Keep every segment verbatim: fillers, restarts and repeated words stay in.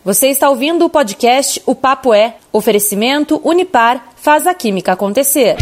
Você está ouvindo o podcast O Papo É. Oferecimento Unipar faz a química acontecer.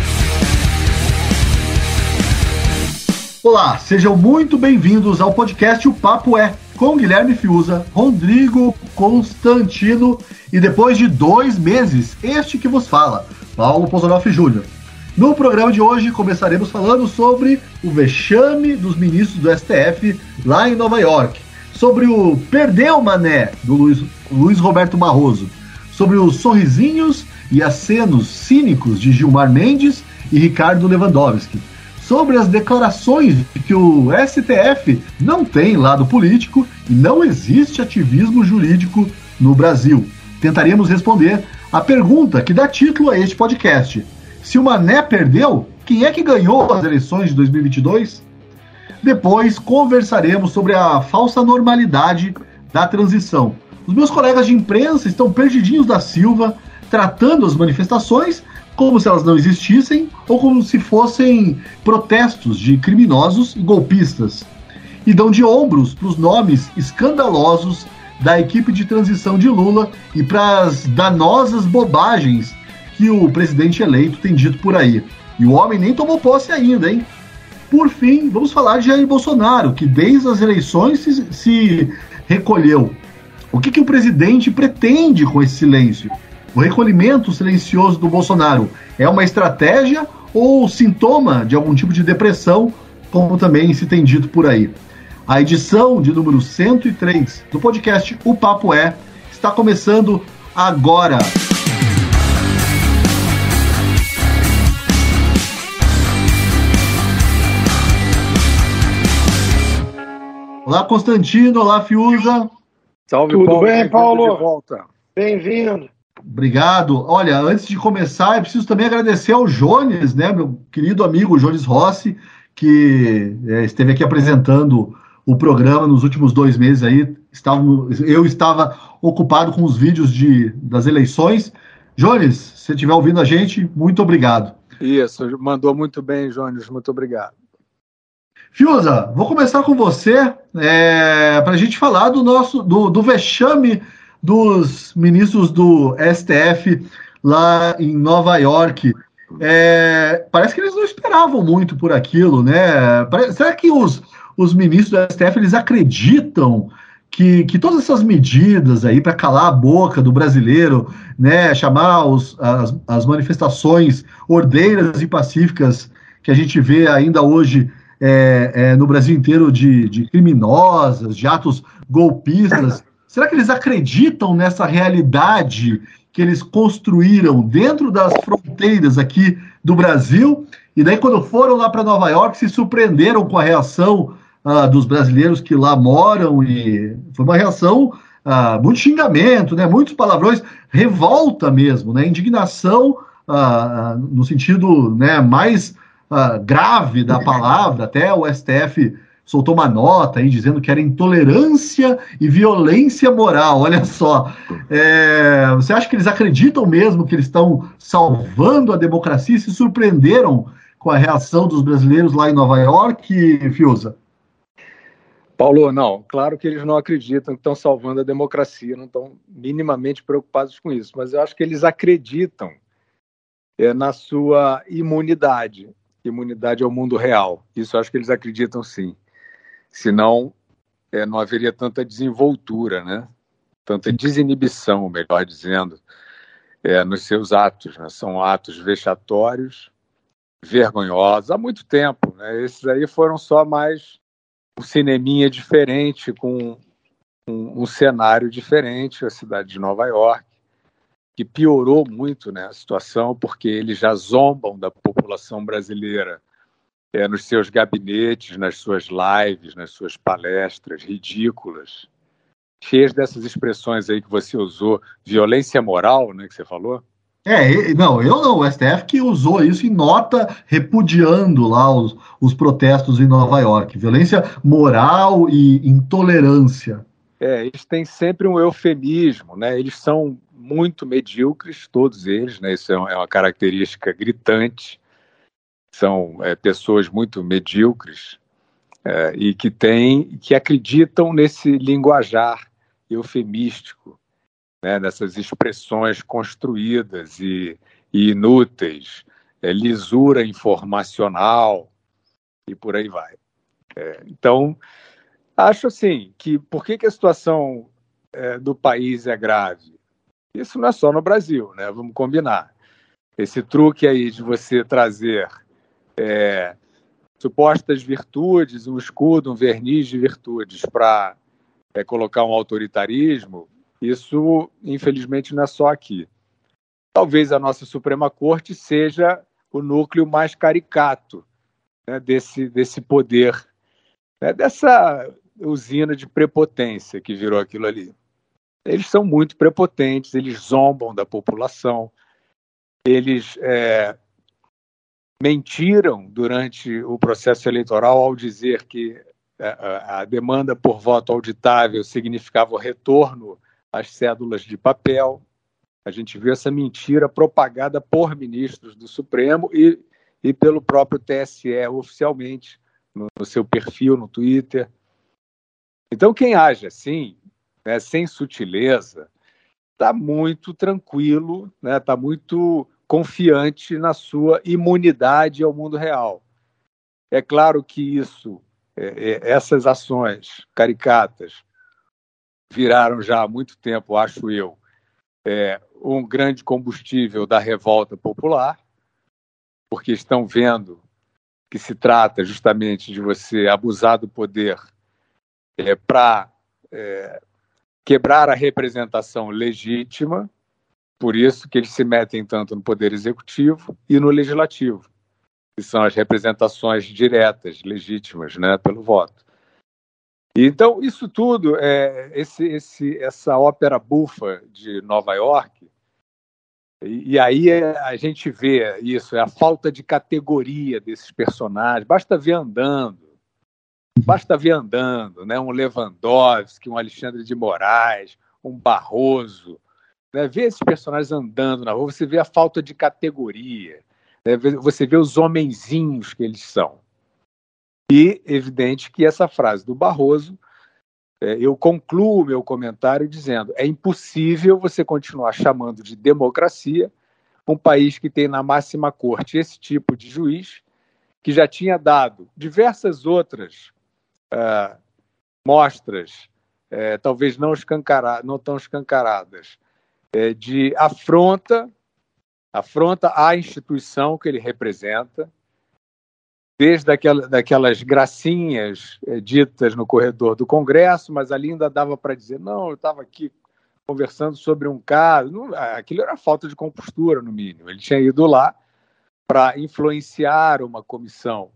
Olá, sejam muito bem-vindos ao podcast O Papo É, com Guilherme Fiuza, Rodrigo Constantino e depois de dois meses, este que vos fala, Paulo Pozzanoff Júnior No programa de hoje começaremos falando sobre o vexame dos ministros do S T F lá em Nova York, sobre o Perdeu Mané, do Luiz, Luiz Roberto Barroso, sobre os sorrisinhos e acenos cínicos de Gilmar Mendes e Ricardo Lewandowski, sobre as declarações de que o S T F não tem lado político e não existe ativismo jurídico no Brasil. Tentaremos responder a pergunta que dá título a este podcast. Se o Mané perdeu, quem é que ganhou as eleições de dois mil e vinte e dois? Depois conversaremos sobre a falsa normalidade da transição. Os meus colegas de imprensa estão perdidinhos da Silva, tratando as manifestações como se elas não existissem ou como se fossem protestos de criminosos e golpistas. E dão de ombros para os nomes escandalosos da equipe de transição de Lula e para as danosas bobagens que o presidente eleito tem dito por aí. E o homem nem tomou posse ainda, hein? Por fim, vamos falar de Jair Bolsonaro, que desde as eleições se, se recolheu. O que, que o presidente pretende com esse silêncio? O recolhimento silencioso do Bolsonaro é uma estratégia ou sintoma de algum tipo de depressão, como também se tem dito por aí? A edição de número cento e três do podcast O Papo É está começando agora. Olá, Constantino. Olá, Fiuza. Salve, Tudo Paulo. bem, Paulo? De volta. Bem-vindo. Obrigado. Olha, antes de começar, eu preciso também agradecer ao Jones, né, meu querido amigo Jones Rossi, que é, esteve aqui apresentando o programa nos últimos dois meses aí. Estávamos, eu estava ocupado com os vídeos de, das eleições. Jones, se você estiver ouvindo a gente, muito obrigado. Isso, mandou muito bem, Jones, muito obrigado. Fiuza, vou começar com você é, para a gente falar do nosso do, do vexame dos ministros do S T F lá em Nova York. É, parece que eles não esperavam muito por aquilo, né? Parece, será que os, os ministros do S T F eles acreditam que, que todas essas medidas aí para calar a boca do brasileiro, né, chamar os, as, as manifestações ordeiras e pacíficas que a gente vê ainda hoje É, é, no Brasil inteiro de, de criminosas, de atos golpistas, será que eles acreditam nessa realidade que eles construíram dentro das fronteiras aqui do Brasil? E daí, quando foram lá para Nova York, se surpreenderam com a reação ah, dos brasileiros que lá moram, e foi uma reação, ah, muito xingamento, né, muitos palavrões, revolta mesmo, né, indignação ah, no sentido, né, mais Uh, grave da palavra. Até o S T F soltou uma nota aí dizendo que era intolerância e violência moral. Olha só, é, você acha que eles acreditam mesmo que eles estão salvando a democracia e se surpreenderam com a reação dos brasileiros lá em Nova York, Fiuza? Paulo, não, claro que eles não acreditam que estão salvando a democracia, não estão minimamente preocupados com isso, mas eu acho que eles acreditam é, na sua imunidade. Imunidade ao mundo real. Isso eu acho que eles acreditam, sim. Senão, é, não haveria tanta desenvoltura, né? Tanta desinibição, melhor dizendo, é, nos seus atos. Né? São atos vexatórios, vergonhosos, há muito tempo. Né? Esses aí foram só mais um cineminha diferente, com um, um cenário diferente, a cidade de Nova York, que piorou muito, né, a situação, porque eles já zombam da população brasileira é, nos seus gabinetes, nas suas lives, nas suas palestras ridículas, cheias dessas expressões aí que você usou, violência moral, né, que você falou. É, não, eu não, o S T F que usou isso em nota repudiando lá os, os protestos em Nova York, violência moral e intolerância. É, eles têm sempre um eufemismo, né, eles são muito medíocres, todos eles, né? Isso é uma característica gritante. São é, pessoas muito medíocres é, e que têm, que acreditam nesse linguajar eufemístico né, nessas expressões construídas e, e inúteis, é, lisura informacional e por aí vai. É, então, acho assim que por que, que a situação é, do país é grave? Isso não é só no Brasil, né? Vamos combinar. Esse truque aí de você trazer é, supostas virtudes, um escudo, um verniz de virtudes para é, colocar um autoritarismo, isso, infelizmente, não é só aqui. Talvez a nossa Suprema Corte seja o núcleo mais caricato, né, desse, desse poder, né, dessa usina de prepotência que virou aquilo ali. Eles são muito prepotentes, eles zombam da população, eles é, mentiram durante o processo eleitoral ao dizer que a, a demanda por voto auditável significava o retorno às cédulas de papel. A gente viu essa mentira propagada por ministros do Supremo e, e pelo próprio T S E oficialmente, no, no seu perfil no Twitter. Então, quem age assim, né, sem sutileza, está muito tranquilo, né, está muito confiante na sua imunidade ao mundo real. É claro que isso, é, é, essas ações caricatas viraram já há muito tempo, acho eu, é, um grande combustível da revolta popular, porque estão vendo que se trata justamente de você abusar do poder é, para é, quebrar a representação legítima, por isso que eles se metem tanto no poder executivo e no legislativo, que são as representações diretas, legítimas, né, pelo voto. Então, isso tudo, é, esse, esse, essa ópera bufa de Nova York, e, e aí a gente vê isso, é a falta de categoria desses personagens, basta ver andando, basta ver andando, né, um Lewandowski, um Alexandre de Moraes, um Barroso, né, ver esses personagens andando na rua, você vê a falta de categoria, né, você vê os homenzinhos que eles são. E evidente que essa frase do Barroso, é, eu concluo o meu comentário dizendo: é impossível você continuar chamando de democracia um país que tem na máxima corte esse tipo de juiz, que já tinha dado diversas outras uh, mostras, uh, talvez não, escancara- não tão escancaradas, uh, de afronta, afronta à instituição que ele representa, desde aquela, daquelas gracinhas eh, ditas no corredor do Congresso, mas ali ainda dava para dizer, não, eu estava aqui conversando sobre um caso. Não, aquilo era falta de compostura, no mínimo. Ele tinha ido lá para influenciar uma comissão,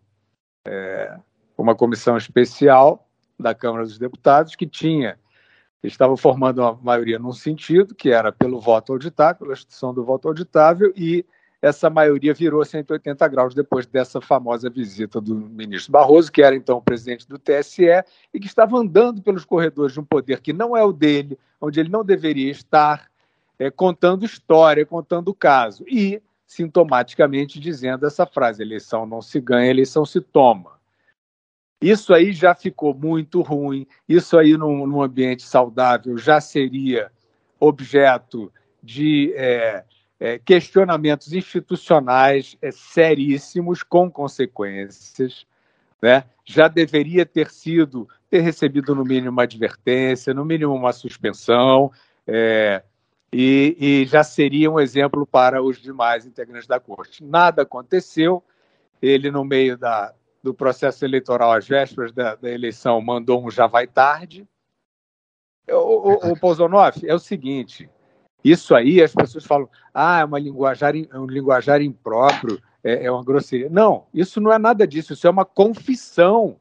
é, uma comissão especial da Câmara dos Deputados, que tinha, estava formando uma maioria num sentido, que era pelo voto auditável, pela instituição do voto auditável, e essa maioria virou cento e oitenta graus depois dessa famosa visita do ministro Barroso, que era então o presidente do T S E e que estava andando pelos corredores de um poder que não é o dele, onde ele não deveria estar, é, contando história, contando o caso, e sintomaticamente dizendo essa frase: eleição não se ganha, eleição se toma. Isso aí já ficou muito ruim, isso aí num, num ambiente saudável já seria objeto de é, é, questionamentos institucionais é, seríssimos, com consequências, né? Já deveria ter sido, ter recebido no mínimo uma advertência, no mínimo uma suspensão, é, e, e já seria um exemplo para os demais integrantes da corte. Nada aconteceu, ele no meio da do processo eleitoral, às vésperas da, da eleição, mandou um já vai tarde. O, o, o Pousonoff, é o seguinte, isso aí as pessoas falam, ah, é uma linguajar, é um linguajar impróprio, é, é uma grosseria. Não, isso não é nada disso, isso é uma confissão.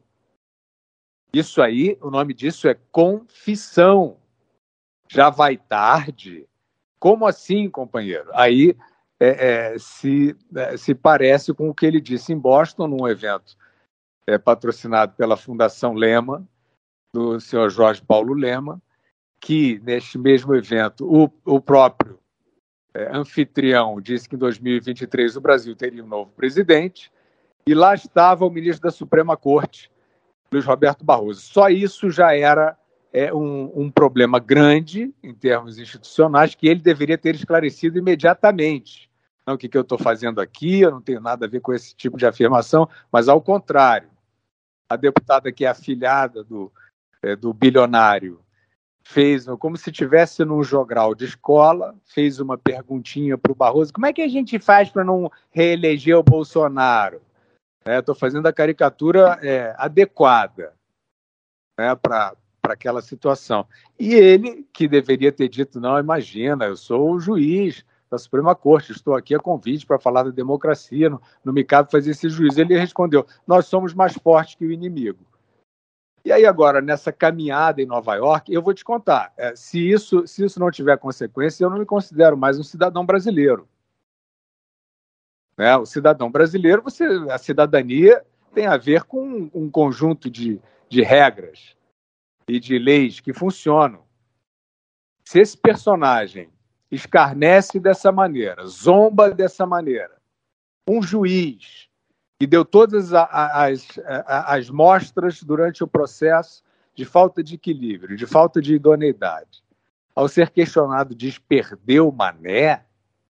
Isso aí, o nome disso é confissão. Já vai tarde? Como assim, companheiro? Aí é, é, se, é, se parece com o que ele disse em Boston, num evento É, patrocinado pela Fundação Lema, do senhor Jorge Paulo Lema, que, neste mesmo evento, o, o próprio é, anfitrião disse que em dois mil e vinte e três o Brasil teria um novo presidente, e lá estava o ministro da Suprema Corte, Luiz Roberto Barroso. Só isso já era é um, um problema grande em termos institucionais que ele deveria ter esclarecido imediatamente. Não, o que, que eu estou fazendo aqui, eu não tenho nada a ver com esse tipo de afirmação, mas ao contrário. A deputada que é afilhada do, é, do bilionário fez, como se estivesse num jogral de escola, fez uma perguntinha para o Barroso, como é que a gente faz para não reeleger o Bolsonaro? Estou é, fazendo a caricatura é, adequada, né, para aquela situação. E ele, que deveria ter dito, não, imagina, eu sou o juiz da Suprema Corte, estou aqui a convite para falar da democracia, não, não me cabe fazer esse juízo. Ele respondeu, nós somos mais fortes que o inimigo. E aí agora, nessa caminhada em Nova York, eu vou te contar, é, se, isso, se isso não tiver consequência, eu não me considero mais um cidadão brasileiro. Né? O cidadão brasileiro, você, a cidadania tem a ver com um conjunto de, de regras e de leis que funcionam. Se esse personagem escarnece dessa maneira, zomba dessa maneira, um juiz que deu todas as, as, as mostras durante o processo de falta de equilíbrio, de falta de idoneidade, ao ser questionado, diz, perdeu o mané?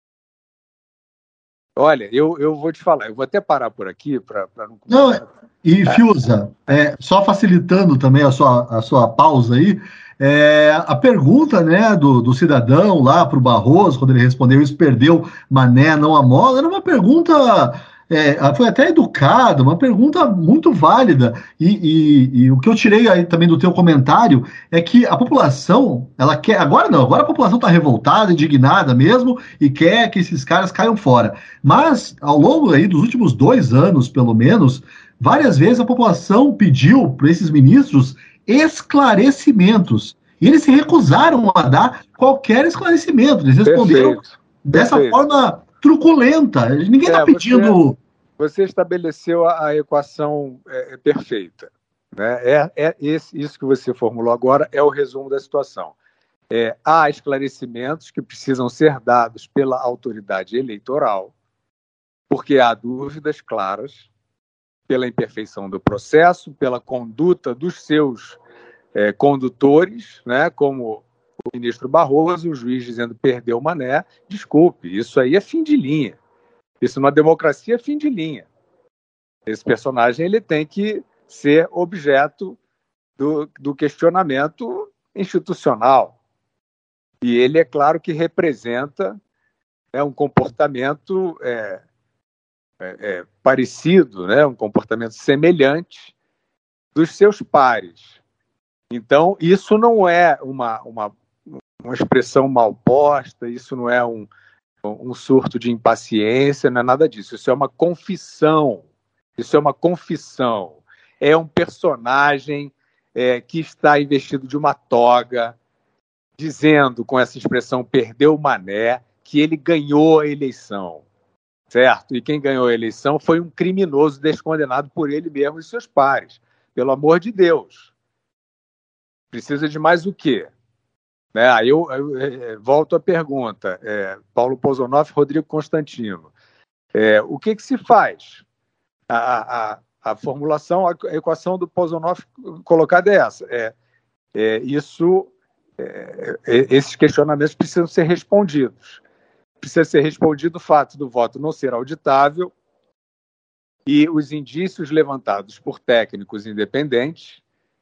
Olha, eu, eu vou te falar, eu vou até parar por aqui para não... Não, e Fiuza, é, só facilitando também a sua, a sua pausa aí, é, a pergunta, né, do, do cidadão lá para o Barroso, quando ele respondeu isso, perdeu mané, não a mola, era uma pergunta, é, foi até educada, uma pergunta muito válida, e, e, e o que eu tirei aí também do teu comentário é que a população, ela quer, agora não, agora a população está revoltada, indignada mesmo, e quer que esses caras caiam fora, mas ao longo aí dos últimos dois anos, pelo menos, várias vezes a população pediu para esses ministros esclarecimentos. E eles se recusaram a dar qualquer esclarecimento. Eles responderam Perfeito. dessa Perfeito. forma truculenta. Ninguém está é, pedindo... Você, você estabeleceu a, a equação é, perfeita. Né? É, é esse, isso que você formulou agora é o resumo da situação. É, há esclarecimentos que precisam ser dados pela autoridade eleitoral, porque há dúvidas claras, pela imperfeição do processo, pela conduta dos seus é, condutores, né, como o ministro Barroso, o juiz dizendo perdeu o mané. Desculpe, isso aí é fim de linha. Isso numa democracia é fim de linha. Esse personagem ele tem que ser objeto do, do questionamento institucional. E ele, é claro, que representa é, um comportamento... É, É, é, parecido, né, um comportamento semelhante dos seus pares. Então, isso não é uma, uma, uma expressão mal posta, isso não é um, um surto de impaciência, não é nada disso. Isso é uma confissão. Isso é uma confissão. É um personagem é, que está investido de uma toga, dizendo, com essa expressão, perdeu o mané, que ele ganhou a eleição. Certo? E quem ganhou a eleição foi um criminoso descondenado por ele mesmo e seus pares. Pelo amor de Deus. Precisa de mais o quê? Né? Aí eu, eu, eu volto à pergunta. É, Paulo Pozonoff, Rodrigo Constantino. É, o que, que se faz? A, a, a formulação, a equação do Pozonoff colocada é essa. É, é, isso, é, esses questionamentos precisam ser respondidos. Precisa ser respondido o fato do voto não ser auditável e os indícios levantados por técnicos independentes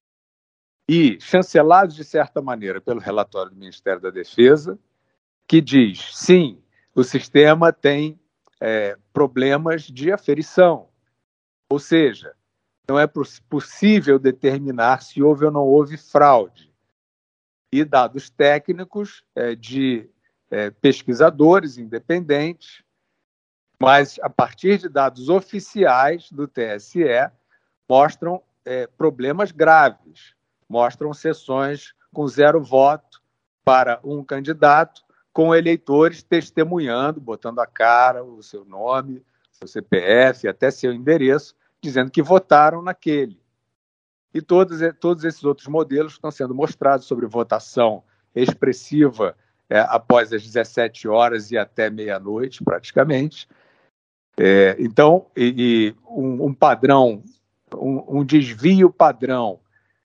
e chancelados, de certa maneira, pelo relatório do Ministério da Defesa, que diz, sim, o sistema tem é, problemas de aferição. Ou seja, não é possível determinar se houve ou não houve fraude. E dados técnicos é, de É, pesquisadores independentes, mas a partir de dados oficiais do T S E, mostram é, problemas graves, mostram sessões com zero voto para um candidato, com eleitores testemunhando, botando a cara, o seu nome, seu C P F, até seu endereço, dizendo que votaram naquele. E todos, todos esses outros modelos estão sendo mostrados sobre votação expressiva É, após as dezessete horas e até meia-noite, praticamente. É, então, e, e um, um padrão, um, um desvio padrão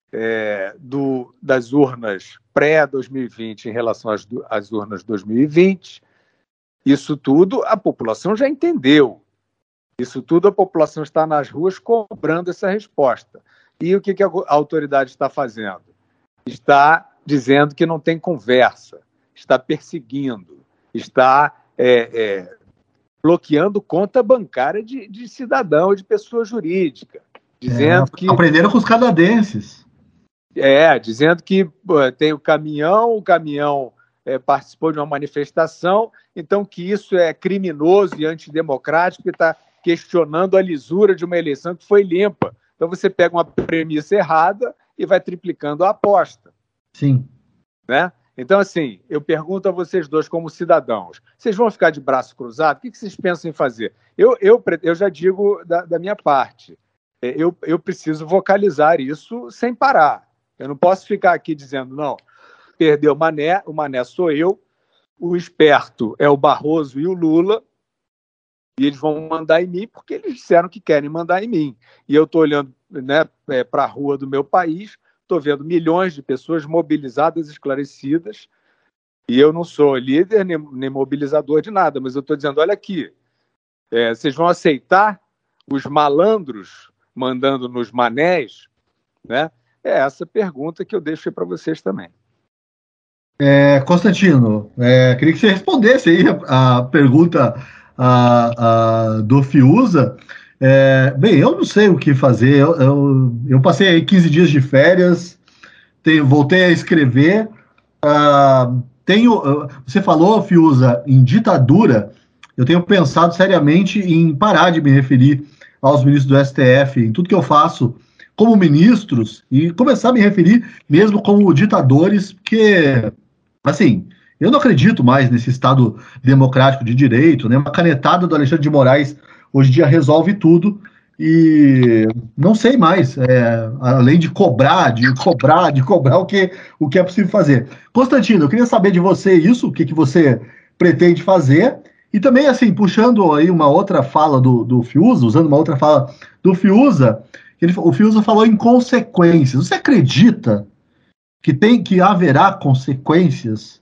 é, do, das urnas pré-dois mil e vinte em relação às, às urnas dois mil e vinte. Isso tudo a população já entendeu. Isso tudo a população está nas ruas cobrando essa resposta. E o que, que a autoridade está fazendo? Está dizendo que não tem conversa, está perseguindo, está é, é, bloqueando conta bancária de, de cidadão, de pessoa jurídica. Dizendo é, que, aprenderam com os canadenses. É, dizendo que pô, tem o caminhão, o caminhão é, participou de uma manifestação, então que isso é criminoso e antidemocrático e está questionando a lisura de uma eleição que foi limpa. Então você pega uma premissa errada e vai triplicando a aposta. Sim. Né? Então, assim, eu pergunto a vocês dois como cidadãos, vocês vão ficar de braço cruzado? O que vocês pensam em fazer? Eu, eu, eu já digo da, da minha parte, eu, eu preciso vocalizar isso sem parar. Eu não posso ficar aqui dizendo, não, perdeu o Mané, o Mané sou eu, o esperto é o Barroso e o Lula, e eles vão mandar em mim porque eles disseram que querem mandar em mim. E eu estou olhando, né, para a rua do meu país, estou vendo milhões de pessoas mobilizadas, esclarecidas, e eu não sou líder nem, nem mobilizador de nada, mas eu estou dizendo, olha aqui, é, vocês vão aceitar os malandros mandando nos manés, né? É essa pergunta que eu deixo para vocês também. É, Constantino, é, queria que você respondesse aí a, a pergunta a, a, do Fiuza. É, bem, eu não sei o que fazer. Eu, eu, eu passei aí quinze dias de férias, tenho, voltei a escrever. Uh, tenho, uh, você falou, Fiuza, em ditadura. Eu tenho pensado seriamente em parar de me referir aos ministros do S T F, em tudo que eu faço como ministros, e começar a me referir mesmo como ditadores, porque, assim, eu não acredito mais nesse Estado democrático de direito, né? Uma canetada do Alexandre de Moraes hoje em dia resolve tudo, e não sei mais, é, além de cobrar, de cobrar, de cobrar o que, o que é possível fazer. Constantino, eu queria saber de você isso, o que, que você pretende fazer, e também, assim, puxando aí uma outra fala do, do Fiuza, usando uma outra fala do Fiuza, ele, o Fiuza falou em consequências. Você acredita que, tem, que haverá consequências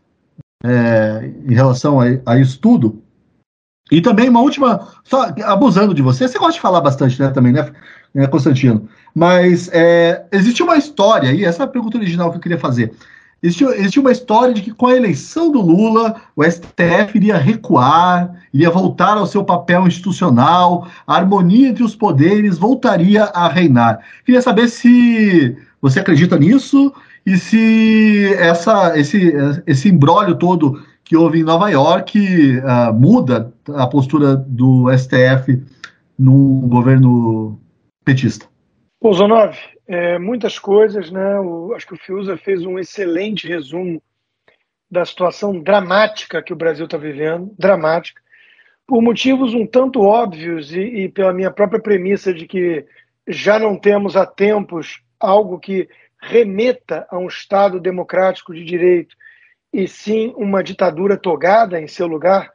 é, em relação a, a isso tudo? E também uma última, só abusando de você, você gosta de falar bastante, né, também, né, Constantino? Mas é, existe uma história aí, essa é a pergunta original que eu queria fazer. Existe, existe uma história de que com a eleição do Lula, o S T F iria recuar, iria voltar ao seu papel institucional, a harmonia entre os poderes voltaria a reinar. Queria saber se você acredita nisso e se essa, esse, esse imbróglio todo que houve em Nova York uh, muda a postura do S T F no governo petista. Pô, Zonov, é, muitas coisas, né? O, acho que o Fiuza fez um excelente resumo da situação dramática que o Brasil está vivendo, dramática, por motivos um tanto óbvios e, e pela minha própria premissa de que já não temos há tempos algo que remeta a um Estado democrático de direito e sim uma ditadura togada em seu lugar.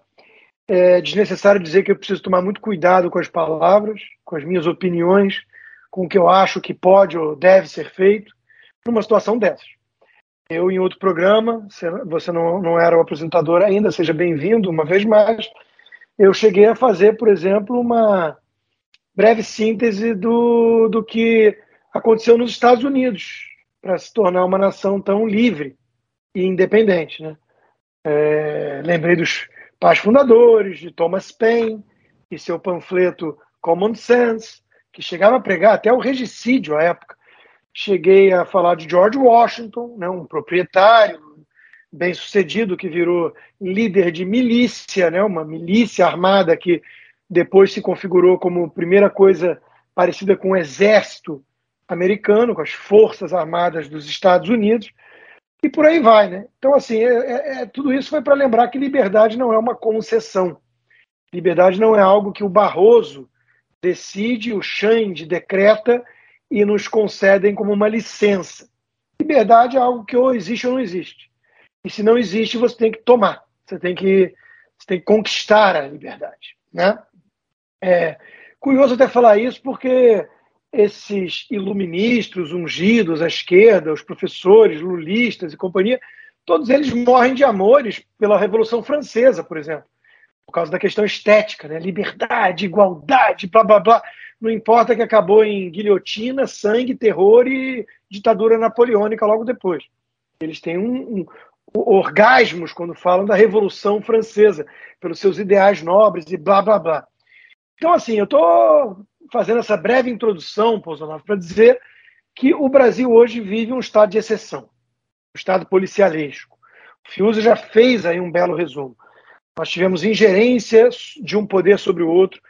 É desnecessário dizer que eu preciso tomar muito cuidado com as palavras, com as minhas opiniões, com o que eu acho que pode ou deve ser feito numa situação dessas. Eu, em outro programa, você não, não era o apresentador ainda, seja bem-vindo uma vez mais, eu cheguei a fazer, por exemplo, uma breve síntese do, do que aconteceu nos Estados Unidos para se tornar uma nação tão livre e independente, né? É, lembrei dos pais fundadores, de Thomas Paine e seu panfleto Common Sense, que chegava a pregar até o regicídio à época. Cheguei a falar de George Washington, né, um proprietário bem-sucedido que virou líder de milícia, né, uma milícia armada que depois se configurou como primeira coisa parecida com o exército americano, com as forças armadas dos Estados Unidos, e por aí vai, né? Então, assim, é, é, tudo isso foi para lembrar que liberdade não é uma concessão. Liberdade não é algo que o Barroso decide, o Xande decreta e nos concedem como uma licença. Liberdade é algo que ou existe ou não existe. E se não existe, você tem que tomar. Você tem que, você tem que conquistar a liberdade, né? É curioso até falar isso porque esses iluministros ungidos à esquerda, os professores, lulistas e companhia, todos eles morrem de amores pela Revolução Francesa, por exemplo, por causa da questão estética, né? Liberdade, igualdade, blá, blá, blá. Não importa que acabou em guilhotina, sangue, terror e ditadura napoleônica logo depois. Eles têm um, um, orgasmos quando falam da Revolução Francesa, pelos seus ideais nobres e blá, blá, blá. Então, assim, eu estou fazendo essa breve introdução, Bolsonaro, para dizer que o Brasil hoje vive um estado de exceção, um estado policialesco. O Fiuza já fez aí um belo resumo. Nós tivemos ingerência de um poder sobre o outro,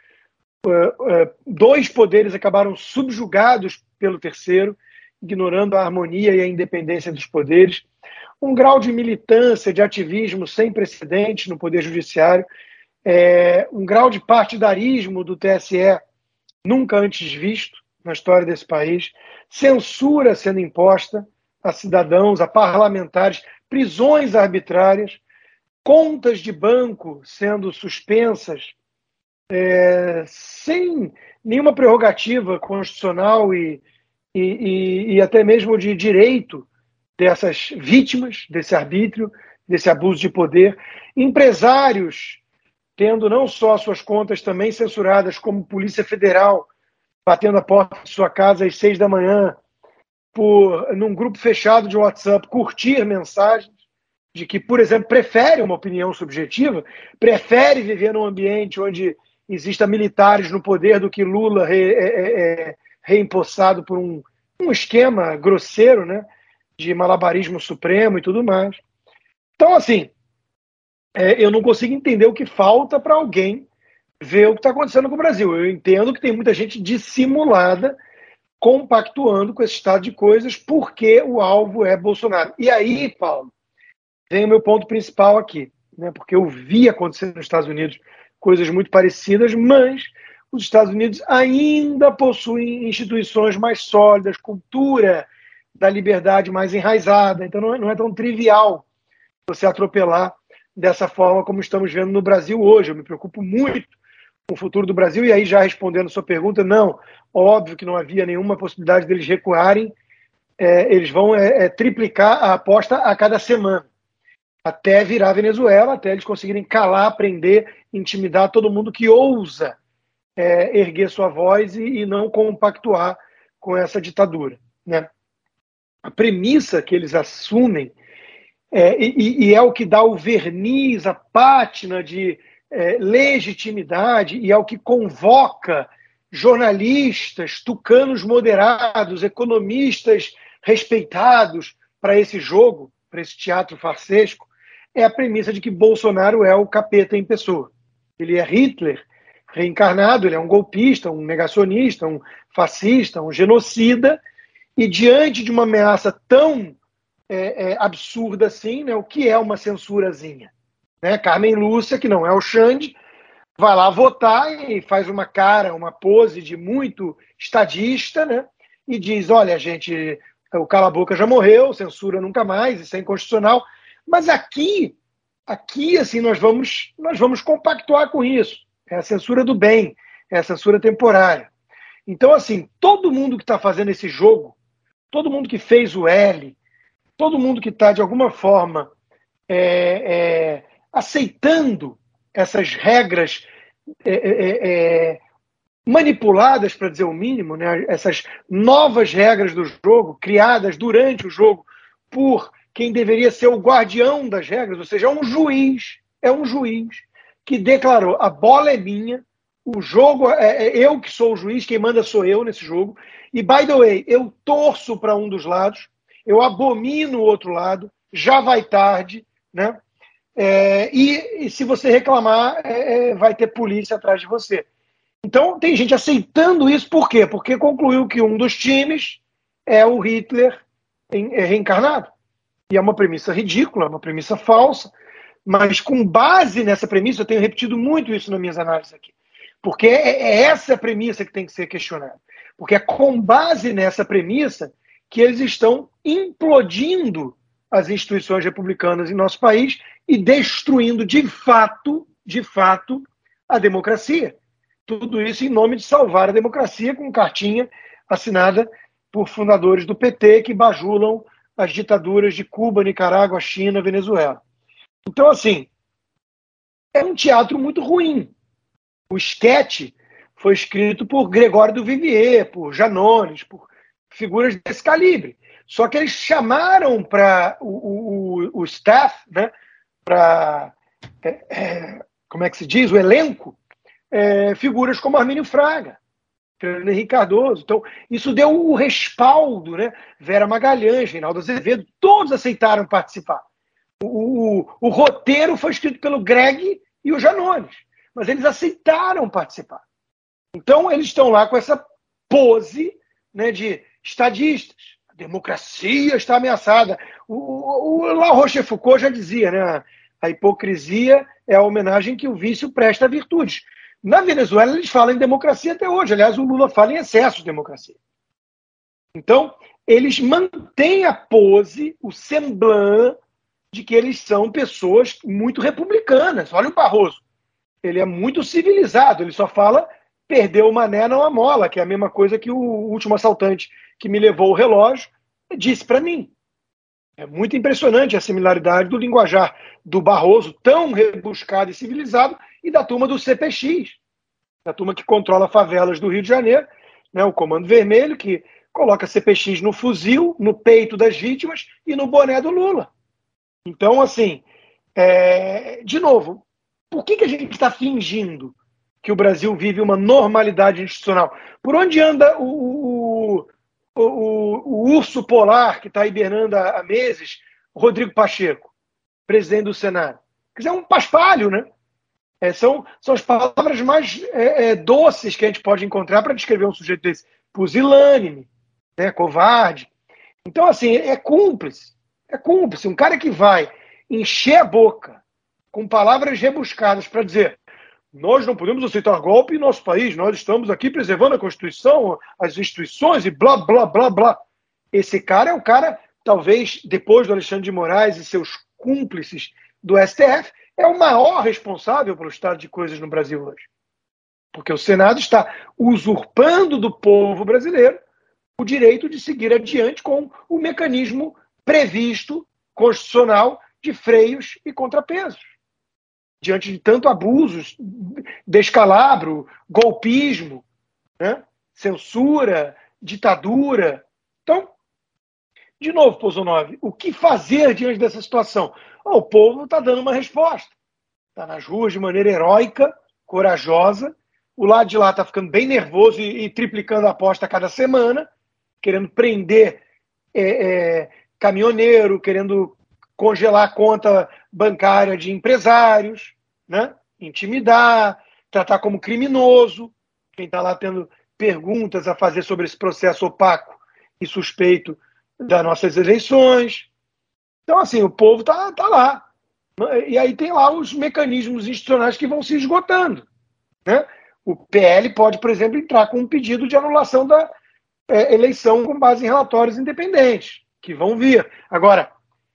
dois poderes acabaram subjugados pelo terceiro, ignorando a harmonia e a independência dos poderes, um grau de militância, de ativismo sem precedentes no Poder Judiciário, é, um grau de partidarismo do T S E nunca antes visto na história desse país, censura sendo imposta a cidadãos, a parlamentares, prisões arbitrárias, contas de banco sendo suspensas, é, sem nenhuma prerrogativa constitucional e, e, e, e até mesmo de direito dessas vítimas, desse arbítrio, desse abuso de poder, empresários tendo não só suas contas também censuradas, como Polícia Federal, batendo a porta de sua casa às seis da manhã, por, num grupo fechado de WhatsApp, curtir mensagens de que, por exemplo, prefere uma opinião subjetiva, prefere viver num ambiente onde exista militares no poder do que Lula re, é, é, reempossado por um, um esquema grosseiro, né, de malabarismo supremo e tudo mais. Então, assim, é, eu não consigo entender o que falta para alguém ver o que está acontecendo com o Brasil. Eu entendo que tem muita gente dissimulada compactuando com esse estado de coisas porque o alvo é Bolsonaro. E aí, Paulo, vem o meu ponto principal aqui, né? Porque eu vi acontecer nos Estados Unidos coisas muito parecidas, mas os Estados Unidos ainda possuem instituições mais sólidas, cultura da liberdade mais enraizada, então não é, não é tão trivial você atropelar dessa forma como estamos vendo no Brasil hoje. Eu me preocupo muito com o futuro do Brasil, e aí já respondendo a sua pergunta, não, óbvio que não havia nenhuma possibilidade deles recuarem, é, eles vão é, é, triplicar a aposta a cada semana, até virar Venezuela, até eles conseguirem calar, prender, intimidar todo mundo que ousa é, erguer sua voz e, e não compactuar com essa ditadura, né? A premissa que eles assumem é, e, e é o que dá o verniz, a pátina de é, legitimidade, e é o que convoca jornalistas, tucanos moderados, economistas respeitados para esse jogo, para esse teatro farsesco, é a premissa de que Bolsonaro é o capeta em pessoa. Ele é Hitler reencarnado, ele é um golpista, um negacionista, um fascista, um genocida, e diante de uma ameaça tão é, é, absurda assim, né, o que é uma censurazinha? Né? Carmen Lúcia, que não é o Xande, vai lá votar e faz uma cara, uma pose de muito estadista, né, e diz, olha, gente, o cala-boca já morreu, censura nunca mais, isso é inconstitucional. Mas aqui, aqui assim, nós vamos, nós vamos compactuar com isso. É a censura do bem, é a censura temporária. Então, assim, todo mundo que está fazendo esse jogo, todo mundo que fez o L, todo mundo que está, de alguma forma, é, é, aceitando essas regras é, é, é, manipuladas, para dizer o mínimo, né, essas novas regras do jogo, criadas durante o jogo por quem deveria ser o guardião das regras, ou seja, é um juiz, é um juiz que declarou, a bola é minha, o jogo, é, é eu que sou o juiz, quem manda sou eu nesse jogo, e, by the way, eu torço para um dos lados, eu abomino o outro lado, já vai tarde, né? É, e, e se você reclamar, é, é, vai ter polícia atrás de você. Então, tem gente aceitando isso, por quê? Porque concluiu que um dos times é o Hitler em, é reencarnado. E é uma premissa ridícula, uma premissa falsa, mas com base nessa premissa, eu tenho repetido muito isso nas minhas análises aqui, porque é essa premissa que tem que ser questionada. Porque é com base nessa premissa que eles estão implodindo as instituições republicanas em nosso país e destruindo de fato, de fato, a democracia. Tudo isso em nome de salvar a democracia, com cartinha assinada por fundadores do P T que bajulam as ditaduras de Cuba, Nicarágua, China, Venezuela. Então, assim, é um teatro muito ruim. O esquete foi escrito por Gregório do Vivier, por Janones, por figuras desse calibre. Só que eles chamaram para o, o, o staff, né, para, é, é, como é que se diz, o elenco, é, figuras como Armínio Fraga, Fernando Henrique Cardoso. Então, isso deu o respaldo, né? Vera Magalhães, Reinaldo Azevedo, todos aceitaram participar. O, o, o roteiro foi escrito pelo Greg e o Janones, mas eles aceitaram participar. Então, eles estão lá com essa pose, né, de estadistas. A democracia está ameaçada. O, o, o La Rochefoucauld já dizia, né, a hipocrisia é a homenagem que o vício presta a virtudes. Na Venezuela, eles falam em democracia até hoje. Aliás, o Lula fala em excesso de democracia. Então, eles mantêm a pose, o semblante de que eles são pessoas muito republicanas. Olha o Barroso. Ele é muito civilizado. Ele só fala perdeu o mané, não a mola, que é a mesma coisa que o último assaltante que me levou o relógio disse para mim. É muito impressionante a similaridade do linguajar do Barroso, tão rebuscado e civilizado, e da turma do C P X, da turma que controla favelas do Rio de Janeiro, né, o Comando Vermelho, que coloca C P X no fuzil, no peito das vítimas e no boné do Lula. Então, assim, é... de novo, por que, que a gente está fingindo que o Brasil vive uma normalidade institucional? Por onde anda o, o, o, o urso polar que está hibernando há, há meses, Rodrigo Pacheco, presidente do Senado? Quer dizer, é um paspalho, né? É, são, são as palavras mais é, é, doces que a gente pode encontrar para descrever um sujeito desse. Pusilânime, né, covarde. Então, assim, é cúmplice. É cúmplice. Um cara que vai encher a boca com palavras rebuscadas para dizer nós não podemos aceitar golpe em nosso país, nós estamos aqui preservando a Constituição, as instituições e blá, blá, blá, blá. Esse cara é o cara, talvez, depois do Alexandre de Moraes e seus cúmplices do S T F, é o maior responsável pelo estado de coisas no Brasil hoje. Porque o Senado está usurpando do povo brasileiro o direito de seguir adiante com o mecanismo previsto, constitucional, de freios e contrapesos. Diante de tanto abusos, descalabro, golpismo, né? Censura, ditadura. Então, de novo, Pozonov, o que fazer diante dessa situação? Oh, o povo está dando uma resposta. Está nas ruas de maneira heróica, corajosa. O lado de lá está ficando bem nervoso e, e triplicando a aposta a cada semana, querendo prender é, é, caminhoneiro, querendo congelar a conta bancária de empresários, né? Intimidar, tratar como criminoso. Quem está lá tendo perguntas a fazer sobre esse processo opaco e suspeito das nossas eleições. Então, assim, o povo está tá lá. E aí tem lá os mecanismos institucionais que vão se esgotando, né? O P L pode, por exemplo, entrar com um pedido de anulação da é, eleição com base em relatórios independentes, que vão vir. Agora,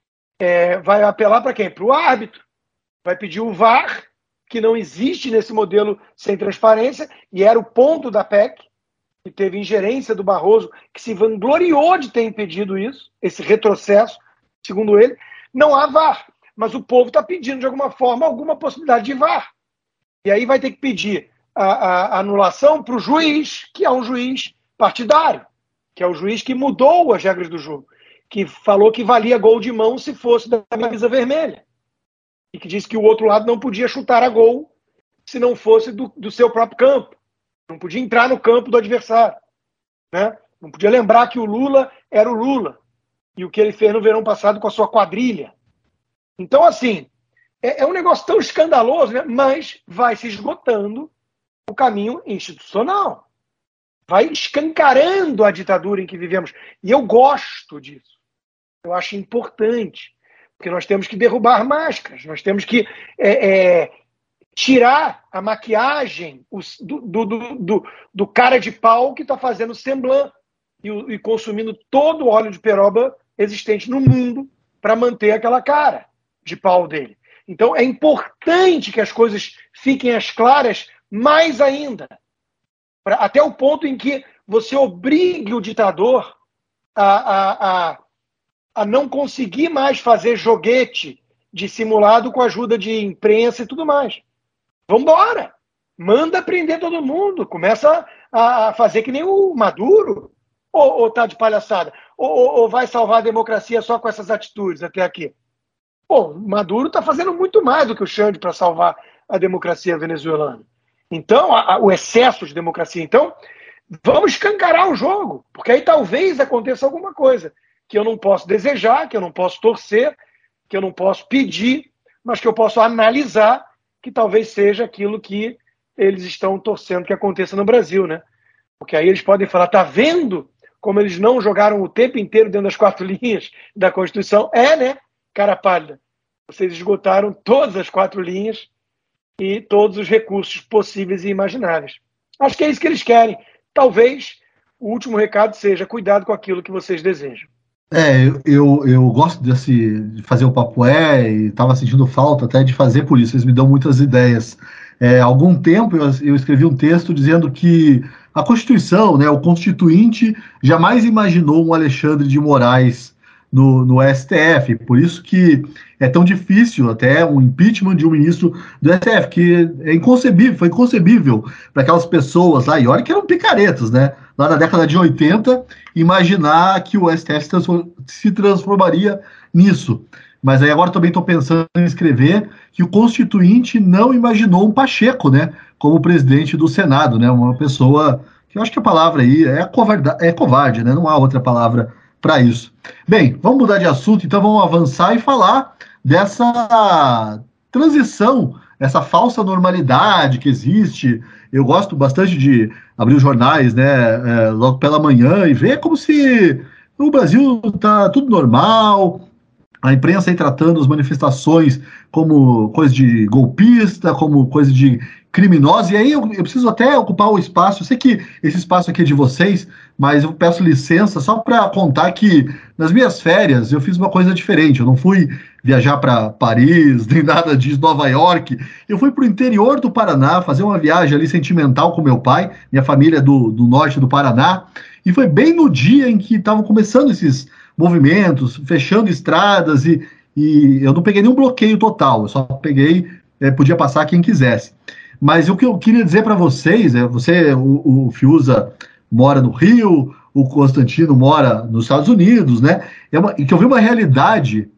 é, vai apelar para quem? Para o árbitro. Vai pedir o V A R, que não existe nesse modelo sem transparência, e era o ponto da P E C, que teve ingerência do Barroso, que se vangloriou de ter impedido isso, esse retrocesso, segundo ele. Não há V A R, mas o povo está pedindo, de alguma forma, alguma possibilidade de V A R. E aí vai ter que pedir a, a, a anulação para o juiz, que é um juiz partidário, que é o juiz que mudou as regras do jogo, que falou que valia gol de mão se fosse da camisa vermelha, e que disse que o outro lado não podia chutar a gol se não fosse do, do seu próprio campo, não podia entrar no campo do adversário, né? Não podia lembrar que o Lula era o Lula, e o que ele fez no verão passado com a sua quadrilha. Então, assim, é, é um negócio tão escandaloso, né? Mas vai se esgotando o caminho institucional. Vai escancarando a ditadura em que vivemos. E eu gosto disso. Eu acho importante. Porque nós temos que derrubar máscaras. Nós temos que é, é, tirar a maquiagem do, do, do, do cara de pau que está fazendo semblante e, e consumindo todo o óleo de peroba existente no mundo para manter aquela cara de pau dele. Então é importante que as coisas fiquem às claras mais ainda. Pra, até o ponto em que você obrigue o ditador a, a, a, a não conseguir mais fazer joguete de simulado com a ajuda de imprensa e tudo mais. Vambora! Manda prender todo mundo. Começa a, a fazer que nem o Maduro. Ou, ou tá de palhaçada? Ou, ou, ou vai salvar a democracia só com essas atitudes até aqui? Pô, o Maduro está fazendo muito mais do que o Xande para salvar a democracia venezuelana. Então, a, a, o excesso de democracia. Então, vamos escancarar o jogo, porque aí talvez aconteça alguma coisa que eu não posso desejar, que eu não posso torcer, que eu não posso pedir, mas que eu posso analisar, que talvez seja aquilo que eles estão torcendo que aconteça no Brasil, né? Porque aí eles podem falar, tá vendo como eles não jogaram o tempo inteiro dentro das quatro linhas da Constituição? É, né? Cara pálida, vocês esgotaram todas as quatro linhas e todos os recursos possíveis e imagináveis. Acho que é isso que eles querem. Talvez o último recado seja cuidado com aquilo que vocês desejam. É, eu, eu gosto desse, de fazer o Papo É e estava sentindo falta até de fazer por isso, eles me dão muitas ideias. É, há algum tempo eu, eu escrevi um texto dizendo que a Constituição, né, o Constituinte, jamais imaginou um Alexandre de Moraes no, no S T F, por isso que é tão difícil até um impeachment de um ministro do S T F, que é inconcebível, foi inconcebível para aquelas pessoas lá, e olha que eram picaretas, né, lá na década de oitenta, imaginar que o S T F se, transform, se transformaria nisso. Mas aí agora também estou pensando em escrever que o Constituinte não imaginou um Pacheco, né, como presidente do Senado, né, uma pessoa que eu acho que a palavra aí é, covarda, é covarde, né, não há outra palavra para isso. Bem, vamos mudar de assunto, então vamos avançar e falar dessa transição, essa falsa normalidade que existe. Eu gosto bastante de abrir os jornais, né, é, logo pela manhã e ver como se no Brasil está tudo normal, a imprensa aí tratando as manifestações como coisa de golpista, como coisa de criminosa, e aí eu, eu preciso até ocupar o espaço, eu sei que esse espaço aqui é de vocês, mas eu peço licença só para contar que nas minhas férias eu fiz uma coisa diferente, eu não fui viajar para Paris, nem nada de Nova York, eu fui para o interior do Paraná, fazer uma viagem ali sentimental com meu pai, minha família é do, do norte do Paraná, e foi bem no dia em que estavam começando esses movimentos, fechando estradas, e, e eu não peguei nenhum bloqueio total, eu só peguei, é, podia passar quem quisesse. Mas o que eu queria dizer para vocês, é, você, o, o Fiuza mora no Rio, o Constantino mora nos Estados Unidos, né? É uma, que eu vi uma realidade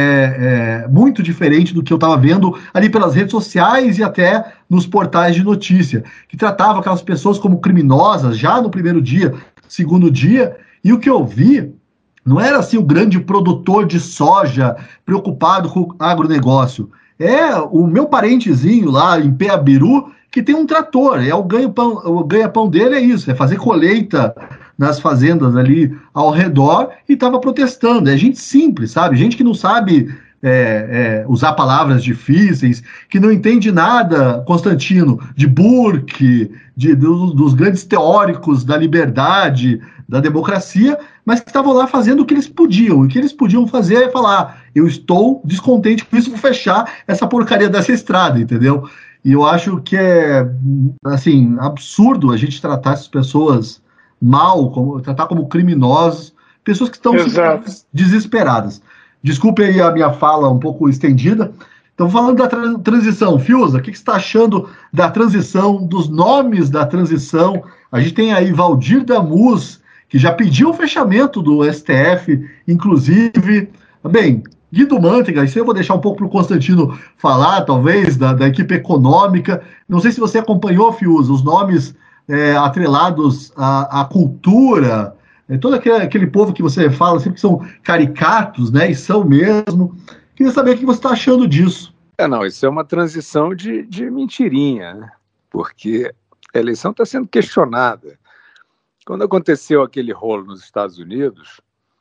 é, é, muito diferente do que eu estava vendo ali pelas redes sociais e até nos portais de notícia, que tratava aquelas pessoas como criminosas já no primeiro dia, segundo dia, e o que eu vi não era assim o grande produtor de soja preocupado com o agronegócio. É o meu parentezinho lá em Peabiru que tem um trator. É o ganha-pão, o ganha-pão dele é isso, é fazer colheita nas fazendas ali ao redor e estava protestando. É gente simples, sabe? Gente que não sabe é, é, usar palavras difíceis, que não entende nada, Constantino, de Burke, de, do, dos grandes teóricos da liberdade, da democracia, mas que estavam lá fazendo o que eles podiam. O que eles podiam fazer é falar, eu estou descontente com isso, vou fechar essa porcaria dessa estrada, entendeu? E eu acho que é, assim, absurdo a gente tratar essas pessoas mal, como, tratar como criminosos, pessoas que estão desesperadas. Desculpe aí a minha fala um pouco estendida. Então, falando da tra- transição, Fiuza, o que, que você está achando da transição, dos nomes da transição? A gente tem aí Valdir Damus, que já pediu o fechamento do S T F, inclusive. Bem, Guido Mantega, isso eu vou deixar um pouco para o Constantino falar, talvez, da, da equipe econômica. Não sei se você acompanhou, Fiuza, os nomes é, atrelados à, à cultura, é, todo aquele, aquele povo que você fala sempre que são caricatos, né, e são mesmo. Queria saber o que você está achando disso. É, não, isso é uma transição de, de mentirinha, né? Porque a eleição está sendo questionada. Quando aconteceu aquele rolo nos Estados Unidos,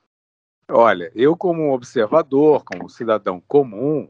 olha, eu como observador, como cidadão comum,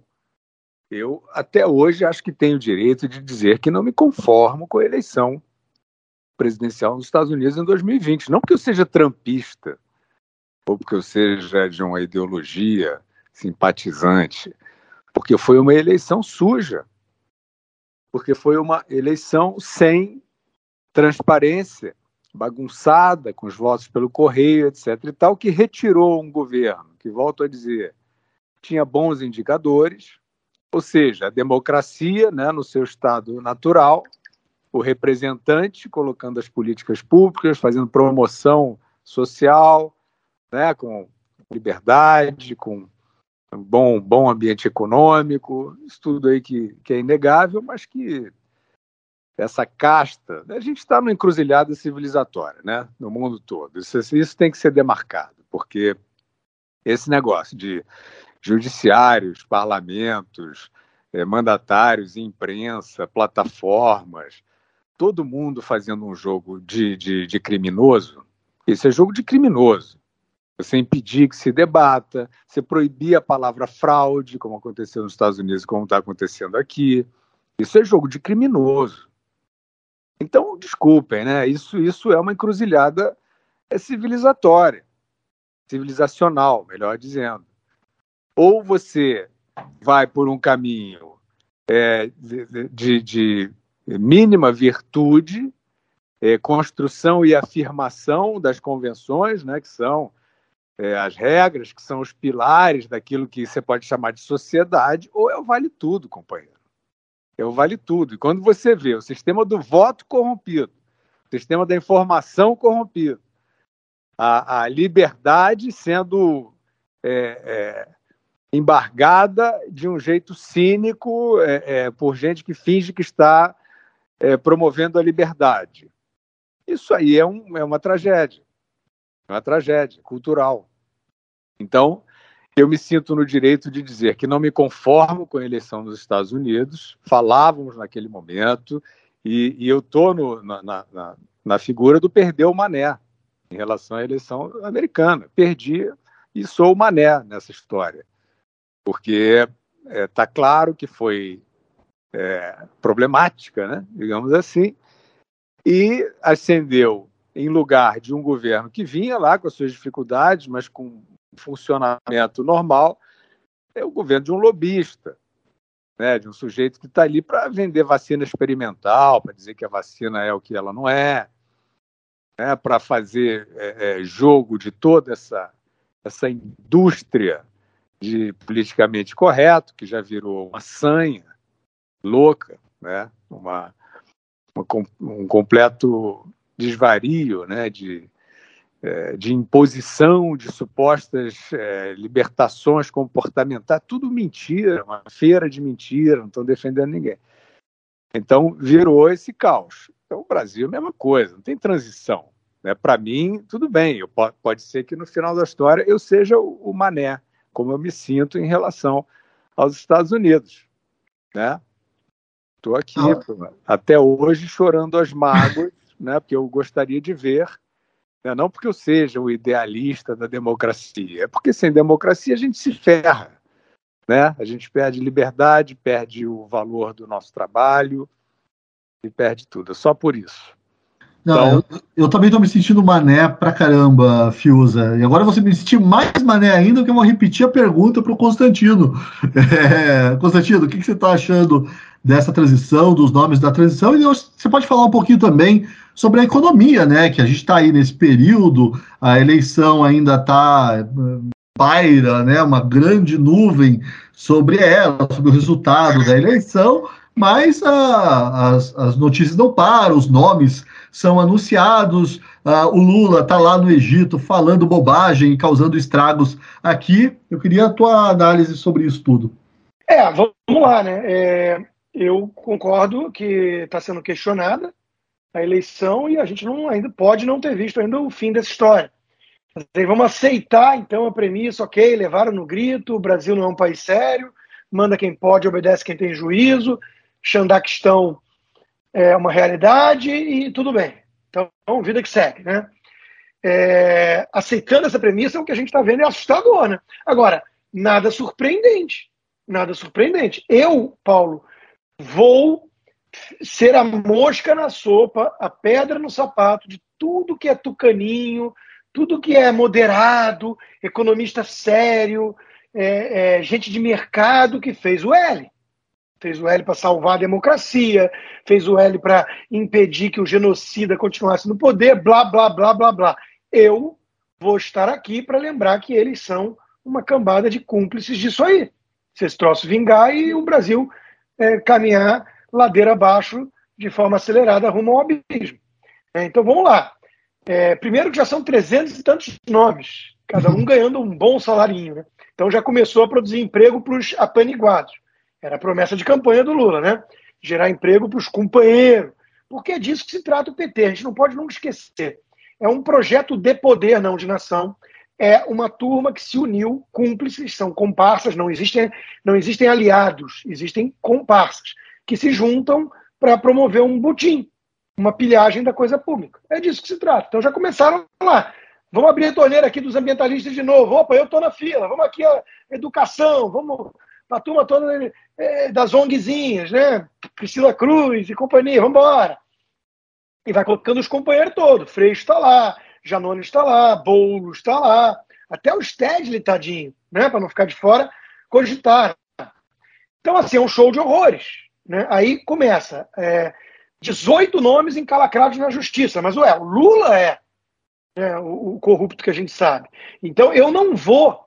eu até hoje acho que tenho o direito de dizer que não me conformo com a eleição presidencial nos Estados Unidos em dois mil e vinte. Não porque eu seja trumpista, ou porque eu seja de uma ideologia simpatizante, porque foi uma eleição suja, porque foi uma eleição sem transparência, bagunçada, com os votos pelo correio, etc e tal, que retirou um governo, que, volto a dizer, tinha bons indicadores, ou seja, a democracia, né, no seu estado natural, o representante colocando as políticas públicas, fazendo promoção social, né, com liberdade, com um bom, bom ambiente econômico, isso tudo aí que, que é inegável, mas que essa casta, a gente está numa encruzilhada civilizatória, né, no mundo todo. Isso, isso tem que ser demarcado, porque esse negócio de judiciários, parlamentos, eh, mandatários, imprensa, plataformas, todo mundo fazendo um jogo de, de, de criminoso, isso é jogo de criminoso. Você impedir que se debata, você proibir a palavra fraude, como aconteceu nos Estados Unidos, como está acontecendo aqui, isso é jogo de criminoso. Então, desculpem, né? Isso, isso é uma encruzilhada é civilizatória, civilizacional, melhor dizendo. Ou você vai por um caminho é, de, de, de mínima virtude, é, construção e afirmação das convenções, né, que são é, as regras, que são os pilares daquilo que você pode chamar de sociedade, ou é o vale tudo, companheiro. É o vale tudo. E quando você vê o sistema do voto corrompido, o sistema da informação corrompido, a, a liberdade sendo é, é, embargada de um jeito cínico é, é, por gente que finge que está é, promovendo a liberdade. Isso aí é, um, é uma tragédia. É uma tragédia cultural. Então, eu me sinto no direito de dizer que não me conformo com a eleição nos Estados Unidos, falávamos naquele momento, e, e eu estou na, na, na figura do perder o mané em relação à eleição americana. Perdi e sou o mané nessa história, porque está é, claro que foi é, problemática, né, digamos assim, e ascendeu em lugar de um governo que vinha lá com as suas dificuldades, mas com funcionamento normal, é o governo de um lobista, né, de um sujeito que está ali para vender vacina experimental, para dizer que a vacina é o que ela não é, né, para fazer é, é, jogo de toda essa, essa indústria de politicamente correto, que já virou uma sanha louca, né, uma, uma, um completo desvario, né, de de imposição de supostas é, libertações comportamentais, tudo mentira, uma feira de mentira, não estão defendendo ninguém. Então, virou esse caos. Então, o Brasil é a mesma coisa, não tem transição. Né? Para mim, tudo bem, eu, pode ser que no final da história eu seja o, o mané, como eu me sinto em relação aos Estados Unidos. Né? Estou aqui, ah. até hoje, chorando as mágoas, né? Porque eu gostaria de ver. Não porque eu seja o idealista da democracia, é porque sem democracia a gente se ferra, né? A gente perde liberdade, perde o valor do nosso trabalho e perde tudo, é só por isso. Não, então... eu, eu também estou me sentindo mané pra caramba, Fiuza, e agora você me sentir mais mané ainda, que eu vou repetir a pergunta para o Constantino. É, Constantino, o que, que você está achando dessa transição, dos nomes da transição? E você pode falar um pouquinho também sobre a economia, né? Que a gente está aí nesse período, a eleição ainda está paira, né? Uma grande nuvem sobre ela, sobre o resultado da eleição, mas a, as, as notícias não param, os nomes são anunciados, a, o Lula está lá no Egito falando bobagem, causando estragos aqui. Eu queria a tua análise sobre isso tudo. É, vamos lá, né? É, eu concordo que está sendo questionada a eleição e a gente não, ainda pode não ter visto ainda o fim dessa história. Vamos aceitar, então, a premissa, ok, levaram no grito, o Brasil não é um país sério, manda quem pode, obedece quem tem juízo, Xandaquistão é uma realidade e tudo bem. Então, vida que segue, né? É, aceitando essa premissa, o que a gente está vendo é assustador, né? Agora, nada surpreendente, nada surpreendente. Eu, Paulo, vou ser a mosca na sopa, a pedra no sapato de tudo que é tucaninho, tudo que é moderado, economista sério, é, é, gente de mercado que fez o L. fez o L para salvar a democracia, fez o L para impedir que o genocida continuasse no poder, blá, blá, blá, blá, blá. Eu vou estar aqui para lembrar que eles são uma cambada de cúmplices disso aí. Se esse troço vingar e o Brasil é, caminhar ladeira abaixo de forma acelerada rumo ao abismo. É, então vamos lá. É, primeiro que já são trezentos e tantos nomes, cada um ganhando um bom salarinho, né? Então já começou a produzir emprego para os apaniguados. Era a promessa de campanha do Lula, né? Gerar emprego para os companheiros. Porque é disso que se trata o P T, a gente não pode nunca esquecer. É um projeto de poder, não de nação. É uma turma que se uniu, cúmplices, são comparsas, não existem, não existem aliados, existem comparsas, que se juntam para promover um butim, uma pilhagem da coisa pública. É disso que se trata. Então já começaram lá. Vamos abrir a torneira aqui dos ambientalistas de novo. Opa, eu estou na fila. Vamos aqui a educação, vamos a turma toda é, das ONGzinhas, né? Priscila Cruz e companhia, vamos embora. E vai colocando os companheiros todos. Freixo está lá, Janone está lá, Boulos está lá, até o Stedley, tadinho, né? Para não ficar de fora, cogitaram. Então, assim, é um show de horrores. Né? Aí começa. É, dezoito nomes encalacrados na justiça. Mas, ué, o Lula é, é o, o corrupto que a gente sabe. Então, eu não vou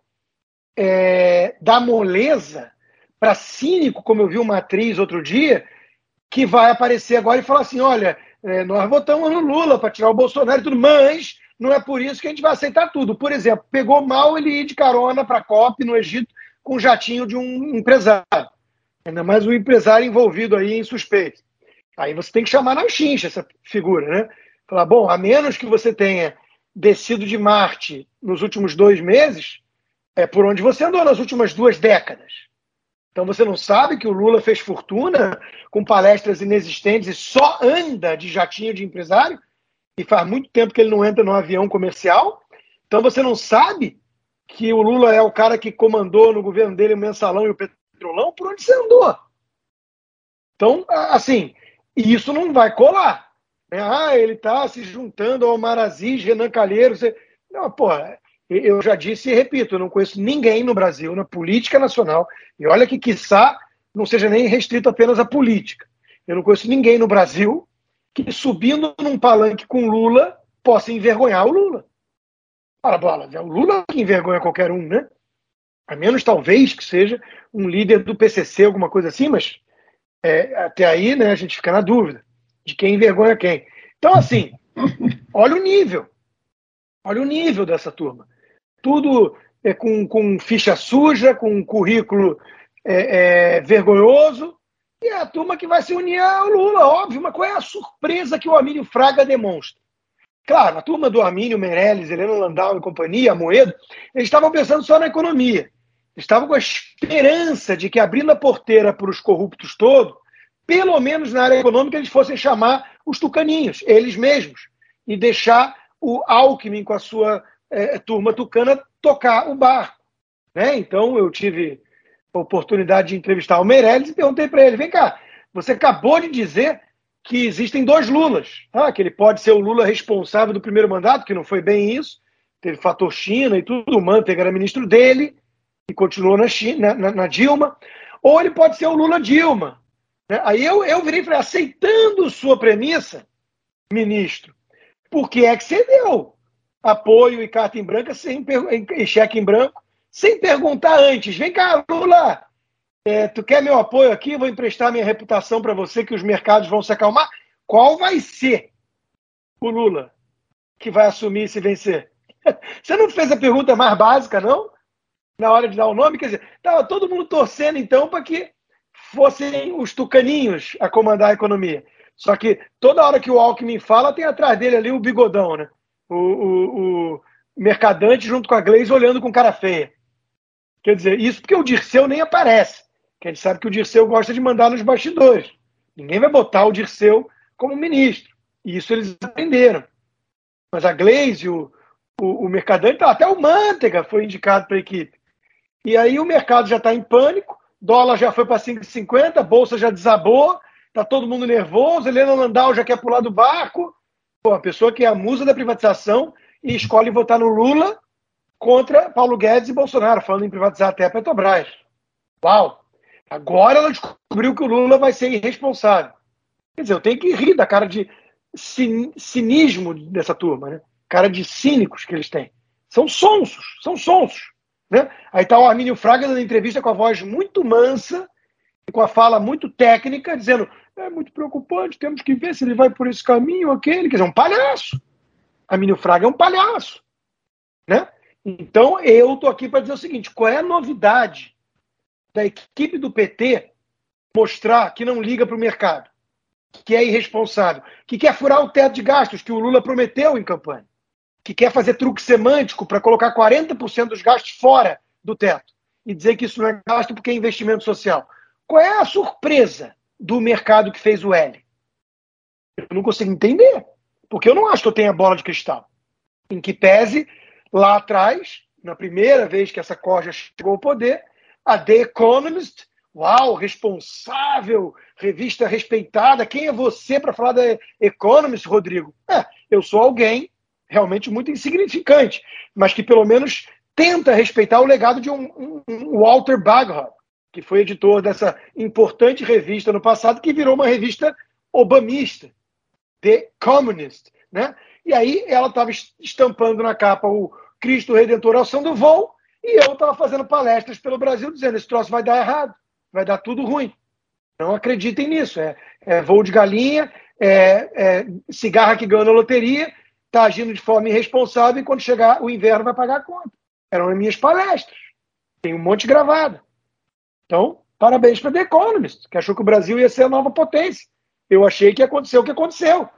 é, dar moleza para cínico, como eu vi uma atriz outro dia, que vai aparecer agora e falar assim, olha, é, nós votamos no Lula para tirar o Bolsonaro e tudo, mas não é por isso que a gente vai aceitar tudo. Por exemplo, pegou mal ele ir de carona para a COP no Egito com o jatinho de um empresário. Ainda mais o empresário envolvido aí em suspeito. Aí você tem que chamar na chincha essa figura, né? Falar, bom, a menos que você tenha descido de Marte nos últimos dois meses, é por onde você andou nas últimas duas décadas. Então você não sabe que o Lula fez fortuna com palestras inexistentes e só anda de jatinho de empresário? E faz muito tempo que ele não entra num avião comercial? Então você não sabe que o Lula é o cara que comandou no governo dele o mensalão e o petrolão? Por onde você andou? Então, assim, isso não vai colar. Ah, ele está se juntando ao Omar Aziz, Renan Calheiros. Não, porra, eu já disse e repito, eu não conheço ninguém no Brasil, na política nacional, e olha que, quiçá, não seja nem restrito apenas à política. Eu não conheço ninguém no Brasil que, subindo num palanque com Lula, possa envergonhar o Lula. Para bola, é o Lula que envergonha qualquer um, né? A menos, talvez, que seja um líder do P C C, alguma coisa assim, mas é, até aí, né, a gente fica na dúvida de quem envergonha quem. Então, assim, olha o nível. Olha o nível dessa turma. Tudo é com, com ficha suja, com currículo é, é, vergonhoso, e é a turma que vai se unir ao Lula, óbvio. Mas qual é a surpresa que o Armínio Fraga demonstra? Claro, a turma do Armínio Meirelles, Helena Landau e companhia, Amoedo, eles estavam pensando só na economia. Eles estavam com a esperança de que, abrindo a porteira para os corruptos todos, pelo menos na área econômica, eles fossem chamar os tucaninhos, eles mesmos, e deixar o Alckmin com a sua é, turma tucana tocar o barco. Né? Então, eu tive a oportunidade de entrevistar o Meirelles e perguntei para ele, vem cá, você acabou de dizer que existem dois Lulas, tá? Que ele pode ser o Lula responsável do primeiro mandato, que não foi bem isso, teve fator China e tudo, o Manteiga era ministro dele, e continuou na, China, na, na Dilma, ou ele pode ser o Lula Dilma. Né? Aí eu, eu virei e falei, aceitando sua premissa, ministro, por que é que você deu apoio e carta em branco, sem, e cheque em branco, sem perguntar antes, vem cá, Lula, É, tu quer meu apoio aqui? Vou emprestar minha reputação para você que os mercados vão se acalmar. Qual vai ser o Lula que vai assumir se vencer? Você não fez a pergunta mais básica, não? Na hora de dar o nome? Quer dizer, estava todo mundo torcendo, então, para que fossem os tucaninhos a comandar a economia. Só que toda hora que o Alckmin fala, tem atrás dele ali o bigodão, né? O, o, o mercadante junto com a Gleisi olhando com cara feia. Quer dizer, isso porque o Dirceu nem aparece. Que a gente sabe que o Dirceu gosta de mandar nos bastidores. Ninguém vai botar o Dirceu como ministro. E isso eles aprenderam. Mas a Gleisi, o, o, o mercadante, até o Manteiga foi indicado para a equipe. E aí o mercado já está em pânico, dólar já foi para cinco e cinquenta, bolsa já desabou, está todo mundo nervoso, Helena Landau já quer pular do barco. Pô, a pessoa que é a musa da privatização e escolhe votar no Lula contra Paulo Guedes e Bolsonaro, falando em privatizar até a Petrobras. Uau! Agora ela descobriu que o Lula vai ser irresponsável. Quer dizer, eu tenho que rir da cara de cin- cinismo dessa turma, né? Cara de cínicos que eles têm. São sonsos, são sonsos. Né? Aí está o Armínio Fraga dando entrevista com a voz muito mansa, com a fala muito técnica, dizendo, é muito preocupante, temos que ver se ele vai por esse caminho ou aquele. Quer dizer, um palhaço. Armínio Fraga é um palhaço. Né? Então, eu estou aqui para dizer o seguinte, qual é a novidade da equipe do P T mostrar que não liga para o mercado, que é irresponsável, que quer furar o teto de gastos que o Lula prometeu em campanha, que quer fazer truque semântico para colocar quarenta por cento dos gastos fora do teto e dizer que isso não é gasto porque é investimento social. Qual é a surpresa do mercado que fez o L? Eu não consigo entender, porque eu não acho que eu tenha bola de cristal. Em que pese, lá atrás, na primeira vez que essa corja chegou ao poder, a The Economist, uau, responsável, revista respeitada, quem é você para falar da Economist, Rodrigo? É, eu sou alguém realmente muito insignificante, mas que pelo menos tenta respeitar o legado de um, um, um Walter Bagehot, que foi editor dessa importante revista no passado, que virou uma revista obamista, The Communist, né? E aí ela estava estampando na capa o Cristo Redentor ao som do voo, e eu estava fazendo palestras pelo Brasil dizendo, esse troço vai dar errado, vai dar tudo ruim. Não acreditem nisso, é, é voo de galinha, é, é cigarra que ganha na loteria, está agindo de forma irresponsável e quando chegar o inverno vai pagar a conta. Eram as minhas palestras. Tem um monte gravado. Então, parabéns para The Economist, que achou que o Brasil ia ser a nova potência. Eu achei que ia acontecer o que aconteceu.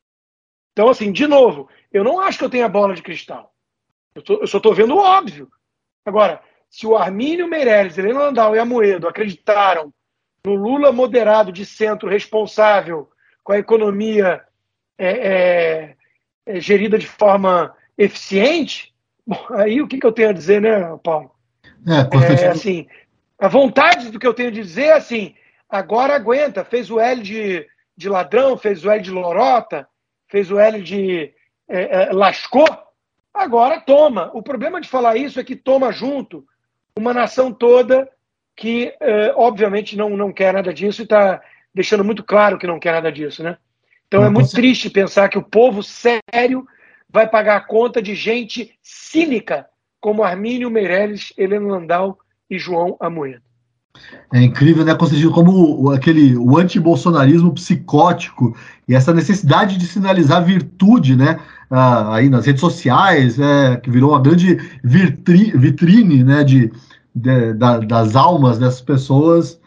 Então, assim, de novo, eu não acho que eu tenha bola de cristal. Eu, tô, eu só estou vendo o óbvio. Agora, se o Armínio Meirelles, Helena Landau e Amoedo acreditaram no Lula moderado de centro responsável com a economia é, é, é, gerida de forma eficiente, bom, aí o que, que eu tenho a dizer, né, Paulo? É, Constantino... é assim, a vontade do que eu tenho de dizer é assim, agora aguenta, fez o L de, de ladrão, fez o L de lorota, fez o L de é, é, lascou, agora toma. O problema de falar isso é que toma junto uma nação toda que, é, obviamente, não, não quer nada disso e está deixando muito claro que não quer nada disso, né? Então é muito triste pensar que o povo sério vai pagar a conta de gente cínica como Armínio Meirelles, Helena Landau e João Amoedo. É incrível, né, Constantino, como o, aquele, o antibolsonarismo psicótico e essa necessidade de sinalizar virtude, né, ah, aí nas redes sociais, é, que virou uma grande vitri, vitrine, né, de, de, da, das almas dessas pessoas,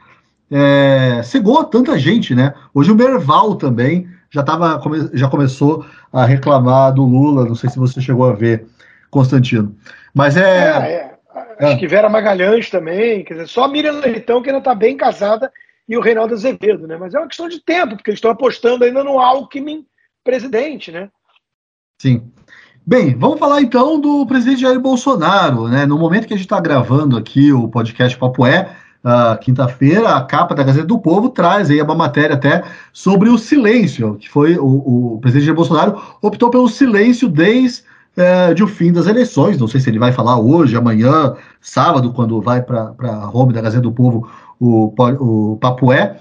é, cegou tanta gente, né? Hoje o Merval também já, tava, já começou a reclamar do Lula, não sei se você chegou a ver, Constantino. Mas é... é, é. Acho que Vera Magalhães também, quer dizer, só a Miriam Leitão que ainda está bem casada e o Reinaldo Azevedo, né? Mas é uma questão de tempo, porque eles estão apostando ainda no Alckmin presidente, né? Sim. Bem, vamos falar então do presidente Jair Bolsonaro, né? No momento que a gente está gravando aqui o podcast Papo É, uh, quinta-feira, a capa da Gazeta do Povo traz aí uma matéria até sobre o silêncio, que foi o, o presidente Jair Bolsonaro optou pelo silêncio desde É, de o fim das eleições, não sei se ele vai falar hoje, amanhã, sábado, quando vai para a home da Gazeta do Povo o, o Papo É,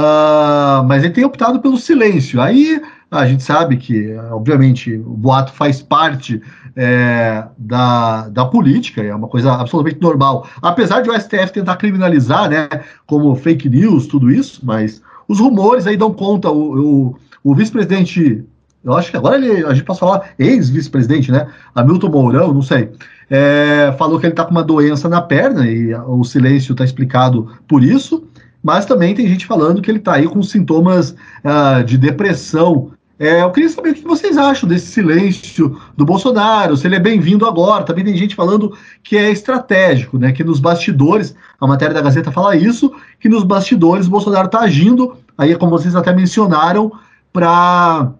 uh, mas ele tem optado pelo silêncio. Aí a gente sabe que, obviamente, o boato faz parte é, da, da política, é uma coisa absolutamente normal, apesar de o S T F tentar criminalizar, né, como fake news, tudo isso, mas os rumores aí dão conta, o, o, o vice-presidente... Eu acho que agora ele, a gente pode falar ex-vice-presidente, né? Hamilton Mourão, não sei. É, falou que ele está com uma doença na perna e o silêncio está explicado por isso, mas também tem gente falando que ele está aí com sintomas uh, de depressão. É, eu queria saber o que vocês acham desse silêncio do Bolsonaro, se ele é bem-vindo agora. Também tem gente falando que é estratégico, né? Que nos bastidores, a matéria da Gazeta fala isso, que nos bastidores o Bolsonaro está agindo, aí como vocês até mencionaram, para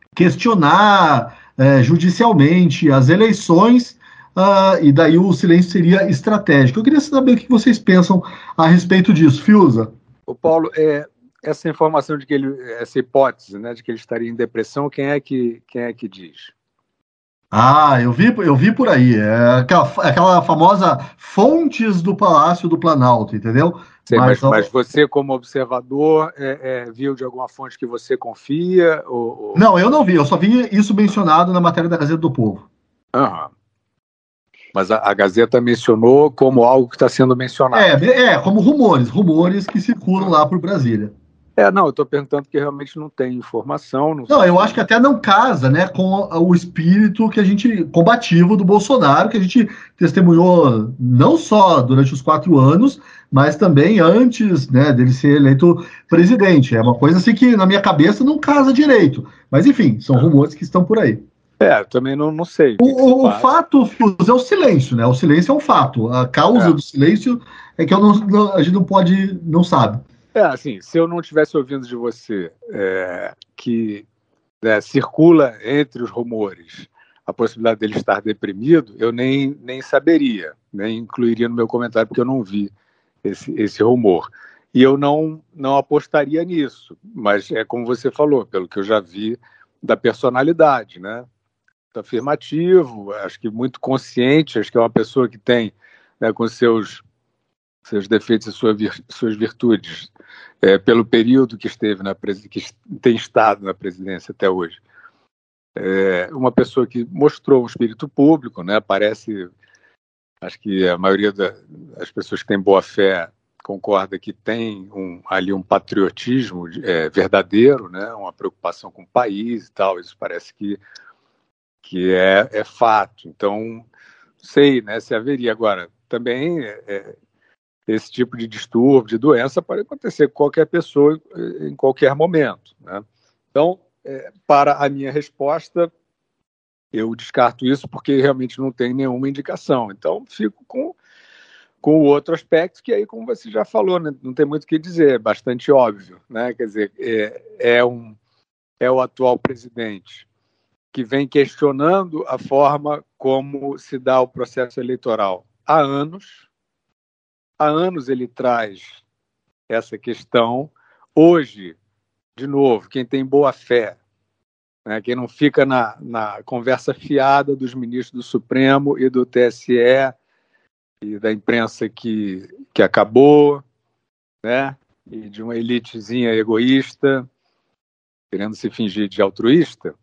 questionar é, judicialmente as eleições, uh, e daí o silêncio seria estratégico. Eu queria saber o que vocês pensam a respeito disso. Fiuza? O Paulo, é, essa informação de que ele, essa hipótese, né, de que ele estaria em depressão, quem é que, quem é que diz? Ah, eu vi, eu vi por aí. É aquela, aquela famosa fontes do Palácio do Planalto, entendeu? Sei, mas, Mas, mas você, como observador, é, é, viu de alguma fonte que você confia? Ou, ou... Não, eu não vi, eu só vi isso mencionado na matéria da Gazeta do Povo. Uhum. Mas a, a Gazeta mencionou como algo que está sendo mencionado. É, é, como rumores, rumores que circulam lá por Brasília. É, não, eu estou perguntando porque realmente não tem informação. Não, Não, eu acho que até não casa, né, com o espírito que a gente combativo do Bolsonaro, que a gente testemunhou não só durante os quatro anos, mas também antes, né, dele ser eleito presidente. É uma coisa assim que na minha cabeça não casa direito. Mas enfim, são rumores que estão por aí. É, também não, não sei. O, que o, que o fato, Fius, é o silêncio, né? O silêncio é um fato. A causa é. do silêncio é que eu não, não, a gente não pode, não sabe. É, assim, se eu não estivesse ouvindo de você é, que é, circula entre os rumores a possibilidade dele estar deprimido, eu nem, nem saberia, nem incluiria no meu comentário, porque eu não vi esse, esse rumor. E eu não, não apostaria nisso, mas é como você falou, pelo que eu já vi da personalidade, né? Afirmativo, acho que muito consciente, acho que é uma pessoa que tem, né, com seus, seus defeitos e sua vir, suas virtudes, é, pelo período que esteve na que tem estado na presidência até hoje. É uma pessoa que mostrou um espírito público, né? Parece, acho que a maioria da, das pessoas que têm boa fé concorda que tem um, ali um patriotismo é, verdadeiro, né? Uma preocupação com o país e tal. Isso parece que que é, é fato. Então, não sei, né, se haveria. Agora, também é, esse tipo de distúrbio, de doença, pode acontecer com qualquer pessoa em qualquer momento, né? Então, é, para a minha resposta, eu descarto isso porque realmente não tem nenhuma indicação. Então, fico com, com o outro aspecto, que aí, como você já falou, né, não tem muito o que dizer, é bastante óbvio, né? Quer dizer, é, é, um, é o atual presidente que vem questionando a forma como se dá o processo eleitoral há anos. Há anos ele traz essa questão. Hoje, de novo, quem tem boa fé, né, quem não fica na, na conversa fiada dos ministros do Supremo e do T S E e da imprensa que, que acabou, né, e de uma elitezinha egoísta, querendo se fingir de altruísta,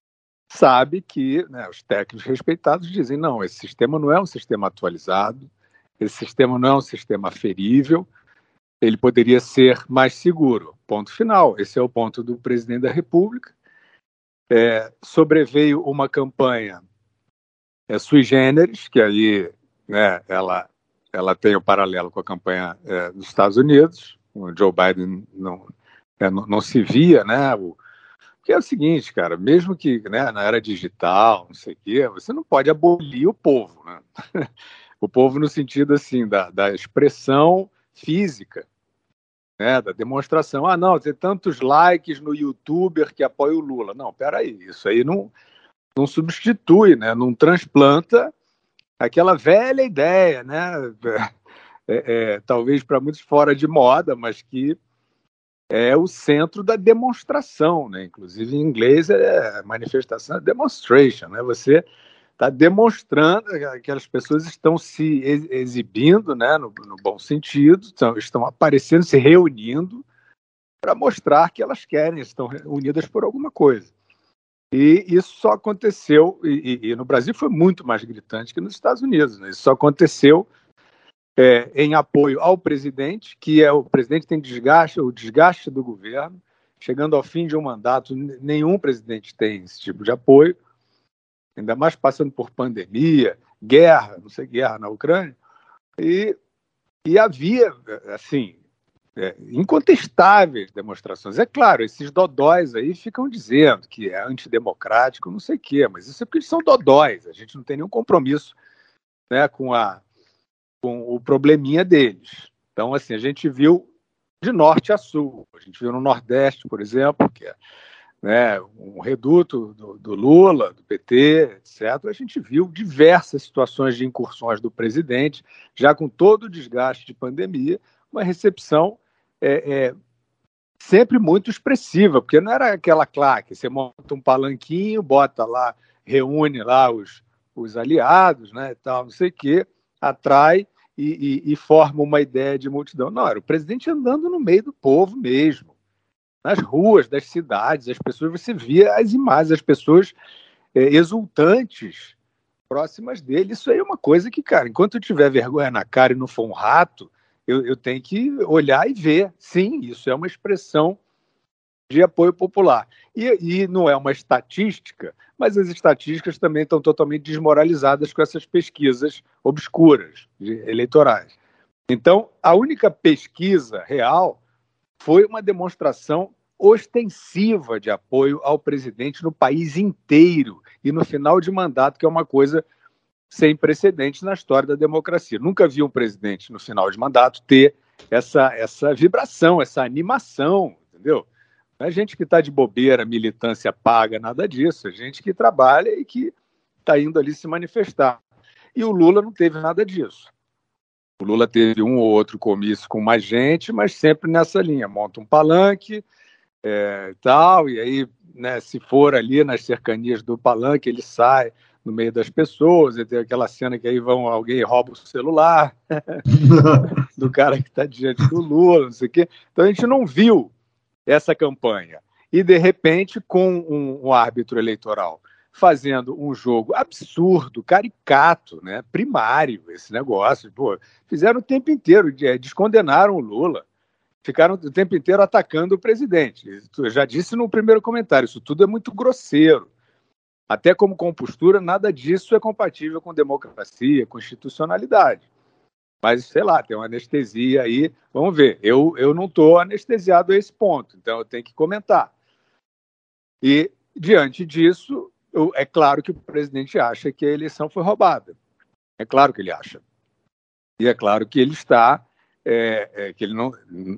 sabe que, né, os técnicos respeitados dizem, não, esse sistema não é um sistema atualizado, esse sistema não é um sistema aferível, ele poderia ser mais seguro. Ponto final. Esse é o ponto do presidente da República. É, sobreveio uma campanha é, sui generis, que aí, né, ela, ela tem o paralelo com a campanha é, dos Estados Unidos. O Joe Biden não, é, não, não se via, né, o que é o seguinte, cara, mesmo que, né, na era digital, não sei o quê, você não pode abolir o povo, né? O povo no sentido, assim, da, da expressão física, né, da demonstração. Ah, não, tem tantos likes no youtuber que apoia o Lula. Não, peraí, isso aí não, não substitui, né, não transplanta aquela velha ideia, né, é, é, talvez para muitos fora de moda, mas que é o centro da demonstração, né? Inclusive em inglês é manifestação, é demonstration, né? Você está demonstrando que aquelas pessoas estão se exibindo, né? No, no bom sentido, estão, estão aparecendo, se reunindo para mostrar que elas querem, estão unidas por alguma coisa. E isso só aconteceu, e, e, e no Brasil foi muito mais gritante que nos Estados Unidos, né? Isso só aconteceu É, em apoio ao presidente, que é o presidente tem desgaste, o desgaste do governo, chegando ao fim de um mandato, nenhum presidente tem esse tipo de apoio, ainda mais passando por pandemia, guerra, não sei, guerra na Ucrânia, e, e havia, assim, é, incontestáveis demonstrações. É claro, esses dodóis aí ficam dizendo que é antidemocrático, não sei o quê, mas isso é porque eles são dodóis, a gente não tem nenhum compromisso, né, com a com o probleminha deles. Então, assim, a gente viu de norte a sul. A gente viu no Nordeste, por exemplo, que é, né, um reduto do, do Lula, do P T, etcétera. A gente viu diversas situações de incursões do presidente, já com todo o desgaste de pandemia, uma recepção é, é, sempre muito expressiva, porque não era aquela claque, você monta um palanquinho, bota lá reúne lá os, os aliados, né, e tal, não sei o quê, atrai e, e, e forma uma ideia de multidão. Não, era o presidente andando no meio do povo mesmo, nas ruas das cidades, as pessoas, você via as imagens, as pessoas é, exultantes próximas dele. Isso aí é uma coisa que, cara, enquanto eu tiver vergonha na cara e não for um rato, eu, eu tenho que olhar e ver. Sim, isso é uma expressão de apoio popular. E, e não é uma estatística, mas as estatísticas também estão totalmente desmoralizadas com essas pesquisas obscuras de, eleitorais. Então, a única pesquisa real foi uma demonstração ostensiva de apoio ao presidente no país inteiro e no final de mandato, que é uma coisa sem precedentes na história da democracia. Nunca vi um presidente no final de mandato ter essa, essa vibração, essa animação, entendeu? Não é gente que está de bobeira, militância paga, nada disso. É gente que trabalha e que está indo ali se manifestar. E o Lula não teve nada disso. O Lula teve um ou outro comício com mais gente, mas sempre nessa linha. Monta um palanque é, tal, e aí, né, se for ali nas cercanias do palanque, ele sai no meio das pessoas, e tem aquela cena que aí vão, alguém rouba o celular do cara que está diante do Lula, não sei o quê. Então a gente não viu essa campanha. E, de repente, com um, um árbitro eleitoral fazendo um jogo absurdo, caricato, né, primário, esse negócio, pô, fizeram o tempo inteiro, descondenaram o Lula, ficaram o tempo inteiro atacando o presidente. Eu já disse no primeiro comentário, isso tudo é muito grosseiro. Até como compostura, nada disso é compatível com democracia, constitucionalidade. Mas, sei lá, tem uma anestesia aí, vamos ver. Eu, eu não estou anestesiado a esse ponto, então eu tenho que comentar. E, diante disso, eu, é claro que o presidente acha que a eleição foi roubada. É claro que ele acha. E é claro que ele está, é, é, que ele não,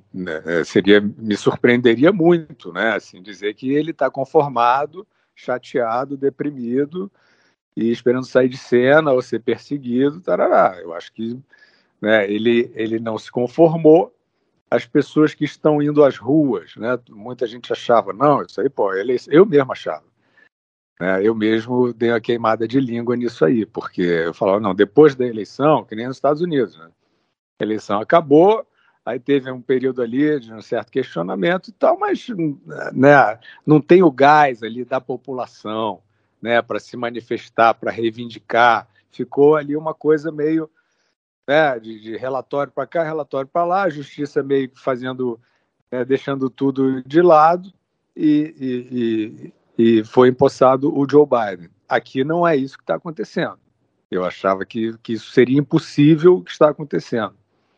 é, seria, me surpreenderia muito, né, assim, dizer que ele está conformado, chateado, deprimido e esperando sair de cena ou ser perseguido, tarará. Eu acho que, né, ele, ele não se conformou. As pessoas que estão indo às ruas, né, muita gente achava, não, isso aí, pô, ele, eu mesmo achava. Né, eu mesmo dei uma queimada de língua nisso aí, porque eu falava, não, depois da eleição, que nem nos Estados Unidos, né, a eleição acabou, aí teve um período ali de um certo questionamento e tal, mas, né, não tem o gás ali da população, né, para se manifestar, para reivindicar. Ficou ali uma coisa meio, né, de, de relatório para cá, relatório para lá, a justiça meio que fazendo, né, deixando tudo de lado, e, e, e, e foi empossado o Joe Biden. Aqui não é isso que está acontecendo. Eu achava que, que isso seria impossível o que está acontecendo.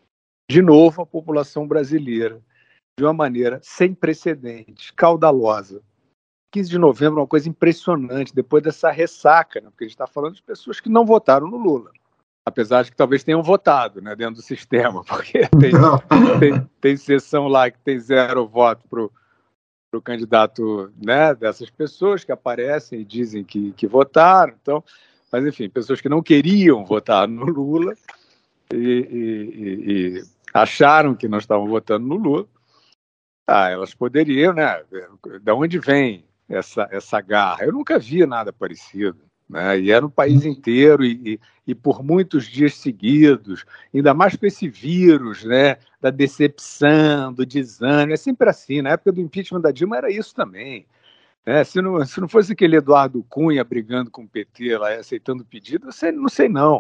De novo, a população brasileira, de uma maneira sem precedentes, caudalosa. quinze de novembro é uma coisa impressionante, depois dessa ressaca, né? Porque a gente está falando de pessoas que não votaram no Lula. Apesar de que talvez tenham votado, né, dentro do sistema, porque tem, tem, tem sessão lá que tem zero voto para o candidato, né, dessas pessoas que aparecem e dizem que, que votaram. Então, mas, enfim, pessoas que não queriam votar no Lula e, e, e acharam que não estavam votando no Lula. Ah, elas poderiam, né? De onde vem essa, essa garra? Eu nunca vi nada parecido. Né? E era no país inteiro e, e, e por muitos dias seguidos, ainda mais com esse vírus, né, da decepção, do desânimo. É sempre assim. Na época do impeachment da Dilma era isso também. Né? Se, não, se não fosse aquele Eduardo Cunha brigando com o P T, lá, aceitando o pedido, eu sei, não sei não.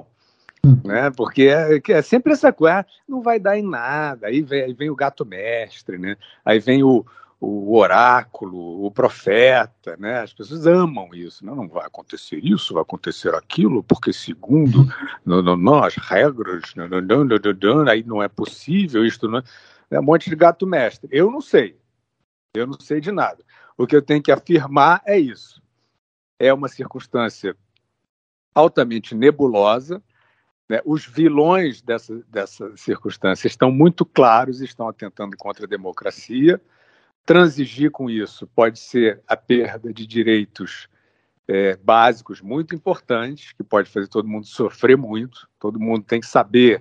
Né? Porque é, é sempre essa coisa, não vai dar em nada. Aí vem, aí vem o gato mestre, né? Aí vem o, o oráculo, o profeta, né? As pessoas amam isso. Não, não vai acontecer isso, vai acontecer aquilo, porque segundo não, não, não, as regras, não, não, não, não, não, aí não é possível, isto não é... é um monte de gato mestre. Eu não sei. Eu não sei de nada. O que eu tenho que afirmar é isso. É uma circunstância altamente nebulosa. Né? Os vilões dessa, dessa circunstância estão muito claros e estão atentando contra a democracia. Transigir com isso pode ser a perda de direitos é, básicos muito importantes, que pode fazer todo mundo sofrer muito. Todo mundo tem que saber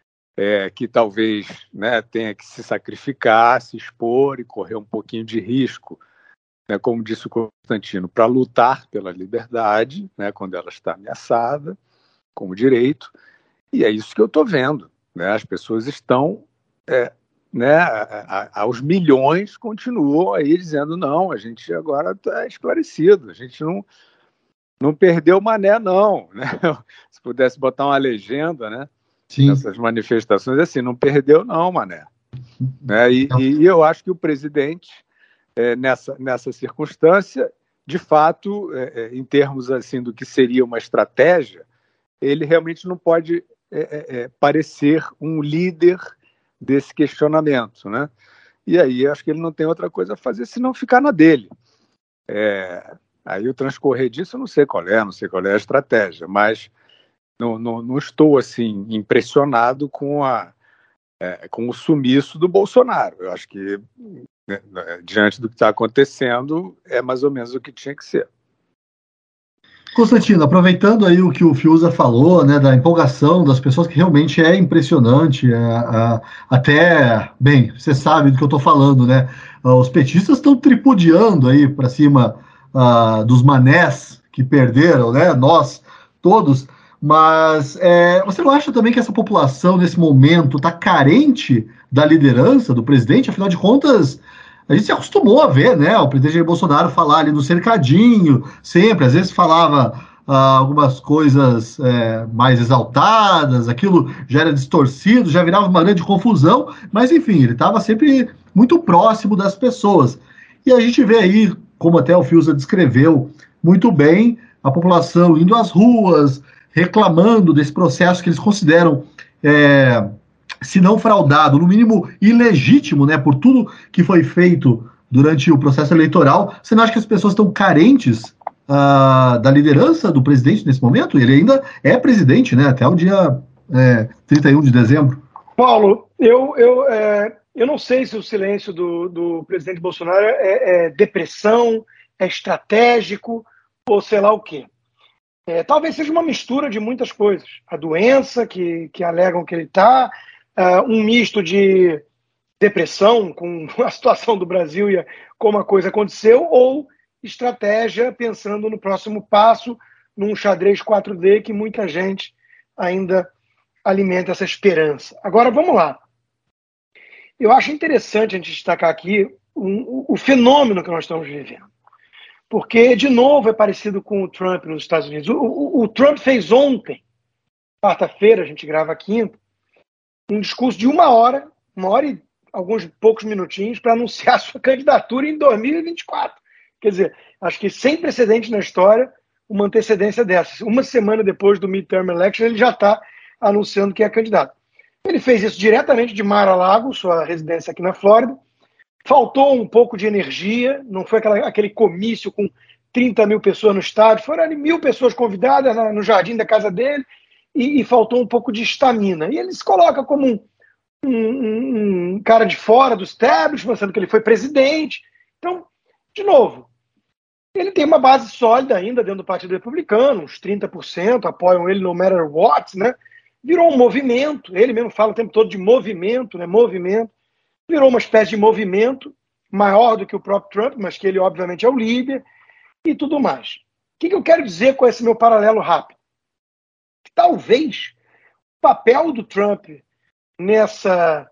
é, que talvez, né, tenha que se sacrificar, se expor e correr um pouquinho de risco né, como disse o Constantino, para lutar pela liberdade, né, quando ela está ameaçada, como direito, e é isso que eu estou vendo. Né, as pessoas estão, é, né, a, a, aos milhões, continuam aí dizendo, não, a gente agora está esclarecido, a gente não, não perdeu o mané, não. Né? Se pudesse botar uma legenda, né, nessas manifestações, assim, não perdeu não, mané. Né? E, e eu acho que o presidente, é, nessa, nessa circunstância, de fato, é, em termos assim, do que seria uma estratégia, ele realmente não pode é, é, parecer um líder desse questionamento. Né? E aí acho que ele não tem outra coisa a fazer senão ficar na dele. É, aí o transcorrer disso eu não sei qual é, não sei qual é a estratégia, mas não, não, não estou assim impressionado com a É, com o sumiço do Bolsonaro. Eu acho que, né, diante do que está acontecendo, é mais ou menos o que tinha que ser. Constantino, aproveitando aí o que o Fiuza falou, né, da empolgação das pessoas, que realmente é impressionante, é, é, até, bem, você sabe do que eu estou falando, né, os petistas estão tripudiando aí para cima uh, dos manés que perderam, né, nós todos. Mas é, você não acha também que essa população, nesse momento, está carente da liderança do presidente? Afinal de contas, a gente se acostumou a ver, né, o presidente Jair Bolsonaro falar ali no cercadinho, sempre, às vezes falava ah, algumas coisas é, mais exaltadas, aquilo já era distorcido, já virava uma grande confusão, mas enfim, ele estava sempre muito próximo das pessoas. E a gente vê aí, como até o Fiuza descreveu muito bem, a população indo às ruas, reclamando desse processo que eles consideram, é, se não fraudado, no mínimo ilegítimo, né, por tudo que foi feito durante o processo eleitoral. Você não acha que as pessoas estão carentes uh, da liderança do presidente nesse momento? Ele ainda é presidente, né, até o dia é, trinta e um de dezembro. Paulo, eu, eu, é, eu não sei se o silêncio do, do presidente Bolsonaro é, é depressão, é estratégico ou sei lá o quê. É, talvez seja uma mistura de muitas coisas. A doença que, que alegam que ele está, uh, um misto de depressão com a situação do Brasil e a, como a coisa aconteceu, ou estratégia pensando no próximo passo, num xadrez quatro D que muita gente ainda alimenta essa esperança. Agora, vamos lá. Eu acho interessante a gente destacar aqui um, o, o fenômeno que nós estamos vivendo. Porque, de novo, é parecido com o Trump nos Estados Unidos. O, o, o Trump fez ontem, quarta-feira, a gente grava quinta, um discurso de uma hora, uma hora e alguns poucos minutinhos, para anunciar sua candidatura em dois mil e vinte e quatro. Quer dizer, acho que sem precedente na história, uma antecedência dessas. Uma semana depois do midterm election, ele já está anunciando que é candidato. Ele fez isso diretamente de Mar-a-Lago, sua residência aqui na Flórida. Faltou um pouco de energia, não foi aquela, aquele comício com trinta mil pessoas no estádio, foram ali mil pessoas convidadas na, no jardim da casa dele e, e faltou um pouco de estamina. E ele se coloca como um, um, um cara de fora do establishment, sendo que ele foi presidente. Então, de novo, ele tem uma base sólida ainda dentro do Partido Republicano, uns trinta por cento apoiam ele no matter what, né? Virou um movimento, ele mesmo fala o tempo todo de movimento, né? Movimento. Virou uma espécie de movimento maior do que o próprio Trump, mas que ele obviamente é o líder e tudo mais. O que eu quero dizer com esse meu paralelo rápido? Que talvez o papel do Trump nessa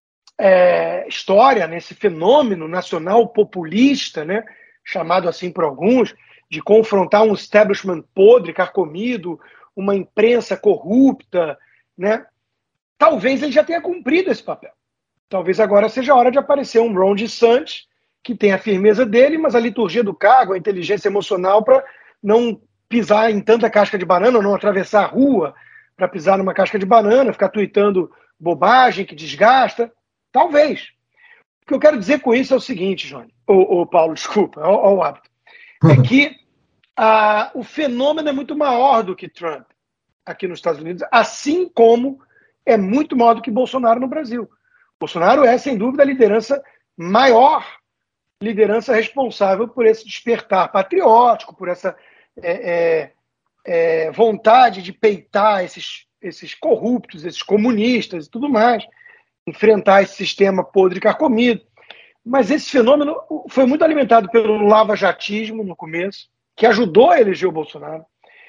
é, história, nesse fenômeno nacional populista, né, chamado assim por alguns, de confrontar um establishment podre, carcomido, uma imprensa corrupta, né, talvez ele já tenha cumprido esse papel. Talvez agora seja a hora de aparecer um Ron DeSantis, que tem a firmeza dele, mas a liturgia do cargo, a inteligência emocional para não pisar em tanta casca de banana, não atravessar a rua para pisar numa casca de banana, ficar tuitando bobagem que desgasta. Talvez. O que eu quero dizer com isso é o seguinte, Johnny, ou, ou Paulo, desculpa, olha o hábito, é que a, o fenômeno é muito maior do que Trump aqui nos Estados Unidos, assim como é muito maior do que Bolsonaro no Brasil. Bolsonaro é, sem dúvida, a liderança maior, liderança responsável por esse despertar patriótico, por essa é, é, é, vontade de peitar esses, esses corruptos, esses comunistas e tudo mais, enfrentar esse sistema podre e carcomido. Mas esse fenômeno foi muito alimentado pelo lava-jatismo no começo, que ajudou a eleger o Bolsonaro.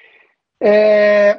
É...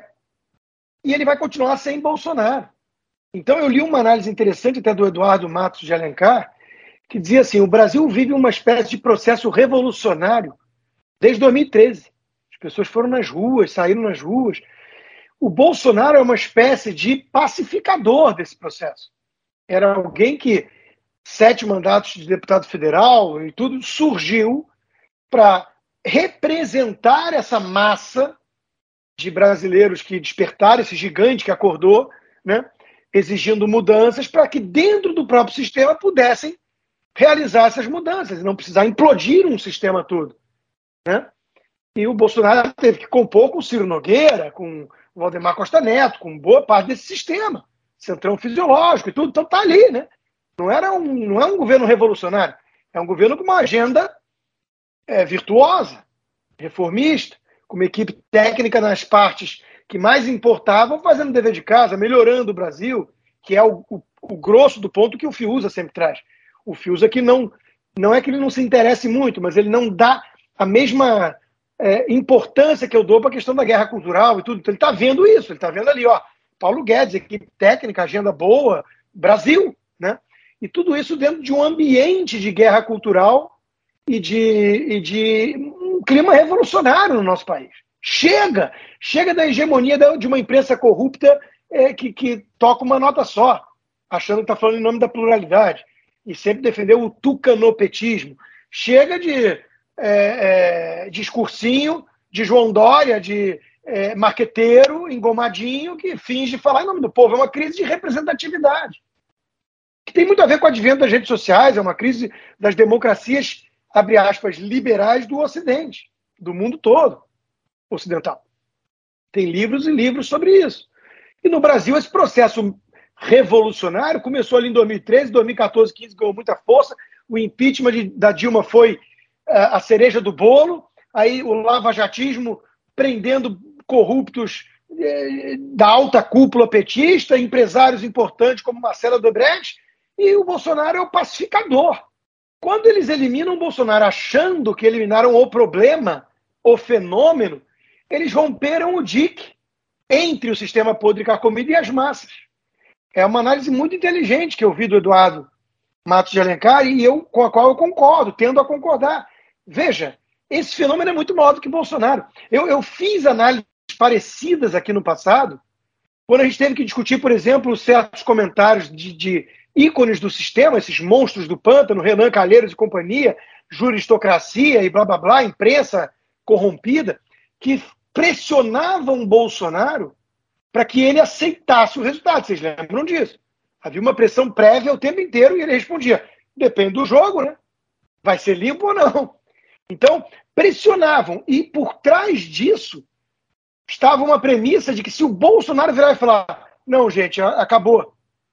E ele vai continuar sem Bolsonaro. Então eu li uma análise interessante até do Eduardo Matos de Alencar, que dizia assim, o Brasil vive uma espécie de processo revolucionário desde dois mil e treze. As pessoas foram nas ruas, saíram nas ruas. O Bolsonaro é uma espécie de pacificador desse processo. Era alguém que, sete mandatos de deputado federal e tudo, surgiu para representar essa massa de brasileiros que despertaram, esse gigante que acordou, né, exigindo mudanças para que dentro do próprio sistema pudessem realizar essas mudanças e não precisar implodir um sistema todo, né? E o Bolsonaro teve que compor com o Ciro Nogueira, com o Valdemar Costa Neto, com boa parte desse sistema, centrão fisiológico e tudo, então tá ali, né? Não, era um, não é um governo revolucionário, é um governo com uma agenda é, virtuosa, reformista, com uma equipe técnica nas partes que mais importavam, fazendo dever de casa, melhorando o Brasil, que é o, o, o grosso do ponto que o Fiuza sempre traz. O Fiuza que não, não é que ele não se interesse muito, mas ele não dá a mesma é, importância que eu dou para a questão da guerra cultural e tudo. Então ele está vendo isso, ele está vendo ali, ó, Paulo Guedes, equipe técnica, agenda boa, Brasil, né? E tudo isso dentro de um ambiente de guerra cultural e de, e de um clima revolucionário no nosso país. Chega! Chega da hegemonia de uma imprensa corrupta é, que, que toca uma nota só, achando que está falando em nome da pluralidade, e sempre defendeu o tucanopetismo. Chega de é, é, discursinho de João Dória, de é, marqueteiro, engomadinho, que finge falar em nome do povo. É uma crise de representatividade, que tem muito a ver com o advento das redes sociais, é uma crise das democracias, abre aspas, liberais do Ocidente, do mundo todo ocidental. Tem livros e livros sobre isso. E no Brasil esse processo revolucionário começou ali em dois mil e treze, dois mil e quatorze, quinze ganhou muita força, o impeachment de, da Dilma foi uh, a cereja do bolo, aí o lavajatismo prendendo corruptos eh, da alta cúpula petista, empresários importantes como Marcelo Odebrecht, e o Bolsonaro é o pacificador. Quando eles eliminam o Bolsonaro achando que eliminaram o problema, o fenômeno, eles romperam o dique entre o sistema podre carcomido e as massas. É uma análise muito inteligente que eu vi do Eduardo Matos de Alencar e eu, com a qual eu concordo, tendo a concordar. Veja, esse fenômeno é muito maior do que Bolsonaro. Eu, eu fiz análises parecidas aqui no passado, quando a gente teve que discutir, por exemplo, certos comentários de, de ícones do sistema, esses monstros do pântano, Renan Calheiros e companhia, juristocracia e blá blá blá, imprensa corrompida, que pressionavam Bolsonaro para que ele aceitasse o resultado. Vocês lembram disso? Havia uma pressão prévia o tempo inteiro e ele respondia, depende do jogo, né? Vai ser limpo ou não? Então, pressionavam. E por trás disso estava uma premissa de que se o Bolsonaro virar e falar, não, gente, acabou,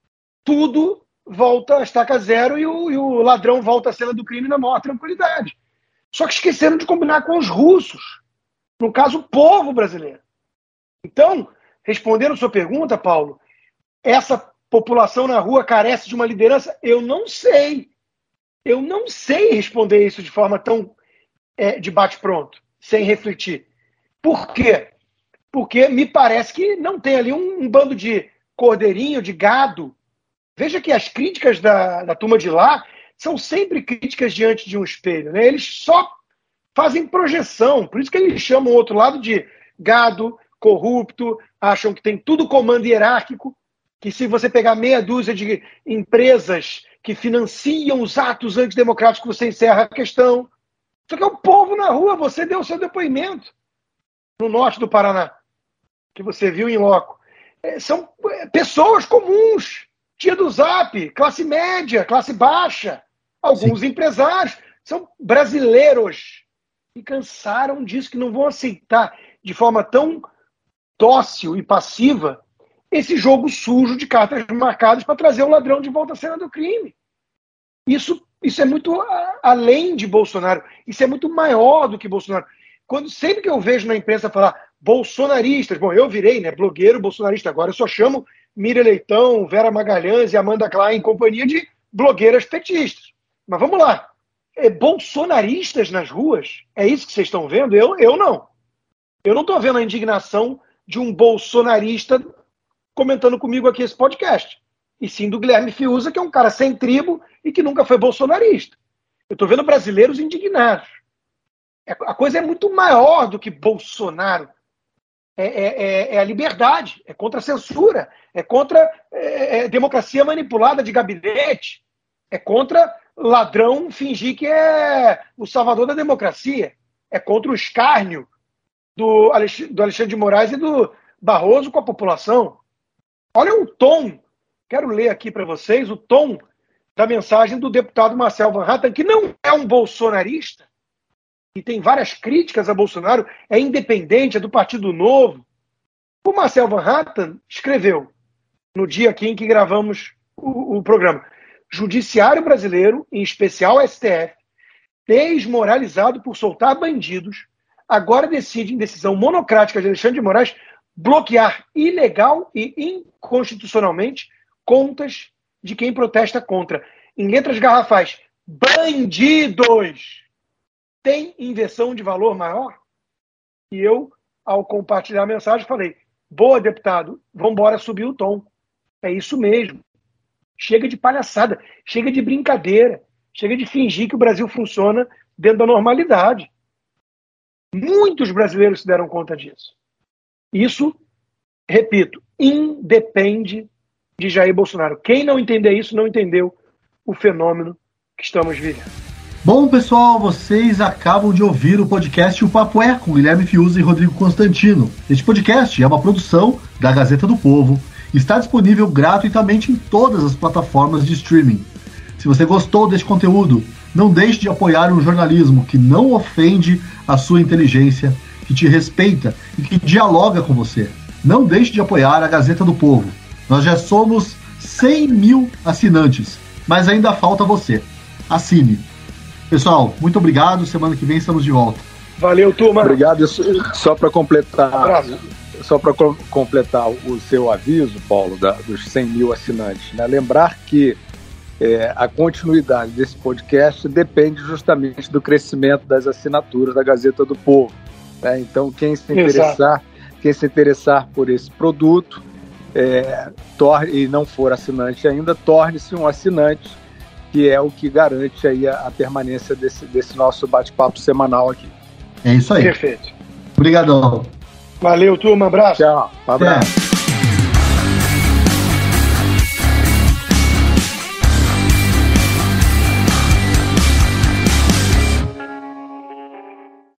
tudo volta a estaca zero e o, e o ladrão volta à cena do crime na maior tranquilidade. Só que esqueceram de combinar com os russos. No caso, o povo brasileiro. Então, respondendo a sua pergunta, Paulo, essa população na rua carece de uma liderança? Eu não sei. Eu não sei responder isso de forma tão é, de bate-pronto, sem refletir. Por quê? Porque me parece que não tem ali um, um bando de cordeirinho, de gado. Veja que as críticas da, da turma de lá são sempre críticas diante de um espelho, né? Eles só fazem projeção, por isso que eles chamam o outro lado de gado, corrupto, acham que tem tudo comando hierárquico, que se você pegar meia dúzia de empresas que financiam os atos antidemocráticos, você encerra a questão. Só que é o povo na rua, você deu o seu depoimento no norte do Paraná, que você viu em loco. É, são pessoas comuns, tia do Zap, classe média, classe baixa, alguns Sim. empresários, são brasileiros. E cansaram disso, que não vão aceitar de forma tão dócil e passiva esse jogo sujo de cartas marcadas para trazer o ladrão de volta à cena do crime. Isso, isso é muito além de Bolsonaro, isso é muito maior do que Bolsonaro. Quando, sempre que eu vejo na imprensa falar bolsonaristas, bom, eu virei né, blogueiro bolsonarista agora, eu só chamo Miriam Leitão, Vera Magalhães e Amanda Klein em companhia de blogueiras petistas. Mas vamos lá. É, bolsonaristas nas ruas? É isso que vocês estão vendo? Eu, eu não. Eu não estou vendo a indignação de um bolsonarista comentando comigo aqui esse podcast. E sim do Guilherme Fiuza, que é um cara sem tribo e que nunca foi bolsonarista. Eu estou vendo brasileiros indignados. É, a coisa é muito maior do que Bolsonaro. É, é, é a liberdade, é contra a censura, é contra é, é democracia manipulada de gabinete, é contra ladrão fingir que é o salvador da democracia, é contra o escárnio do Alexandre, do Alexandre de Moraes e do Barroso com a população. Olha o tom, quero ler aqui para vocês o tom da mensagem do deputado Marcel Van Hatten, que não é um bolsonarista, e tem várias críticas a Bolsonaro, é independente, é do Partido Novo. O Marcel Van Hatten escreveu, no dia aqui em que gravamos o, o programa, Judiciário brasileiro, em especial S T F, desmoralizado por soltar bandidos, agora decide, em decisão monocrática de Alexandre de Moraes, bloquear ilegal e inconstitucionalmente contas de quem protesta contra. Em letras garrafais, bandidos! Tem inversão de valor maior? E eu, ao compartilhar a mensagem, falei, boa, deputado, vamos embora subir o tom. É isso mesmo. Chega de palhaçada, chega de brincadeira, chega de fingir que o Brasil funciona dentro da normalidade. Muitos brasileiros se deram conta disso. Isso, repito, independe de Jair Bolsonaro. Quem não entender isso, não entendeu o fenômeno que estamos vivendo. Bom, pessoal, vocês acabam de ouvir o podcast O Papo É, com Guilherme Fiuza e Rodrigo Constantino. Este podcast é uma produção da Gazeta do Povo e está disponível gratuitamente em todas as plataformas de streaming. Se você gostou deste conteúdo, não deixe de apoiar um jornalismo que não ofende a sua inteligência, que te respeita e que dialoga com você. Não deixe de apoiar a Gazeta do Povo. Nós já somos cem mil assinantes, mas ainda falta você. Assine. Pessoal, muito obrigado. Semana que vem estamos de volta. Valeu, turma. Obrigado. Só para completar, só para completar o seu aviso, Paulo, da, dos cem mil assinantes, né? Lembrar que é, a continuidade desse podcast depende justamente do crescimento das assinaturas da Gazeta do Povo. Né? Então, quem se interessar, quem se interessar por esse produto é, torne, e não for assinante ainda, torne-se um assinante, que é o que garante aí a, a permanência desse, desse nosso bate-papo semanal aqui. É isso aí. Perfeito. Obrigadão. Valeu, turma. Um abraço. Tchau. Um abraço. É.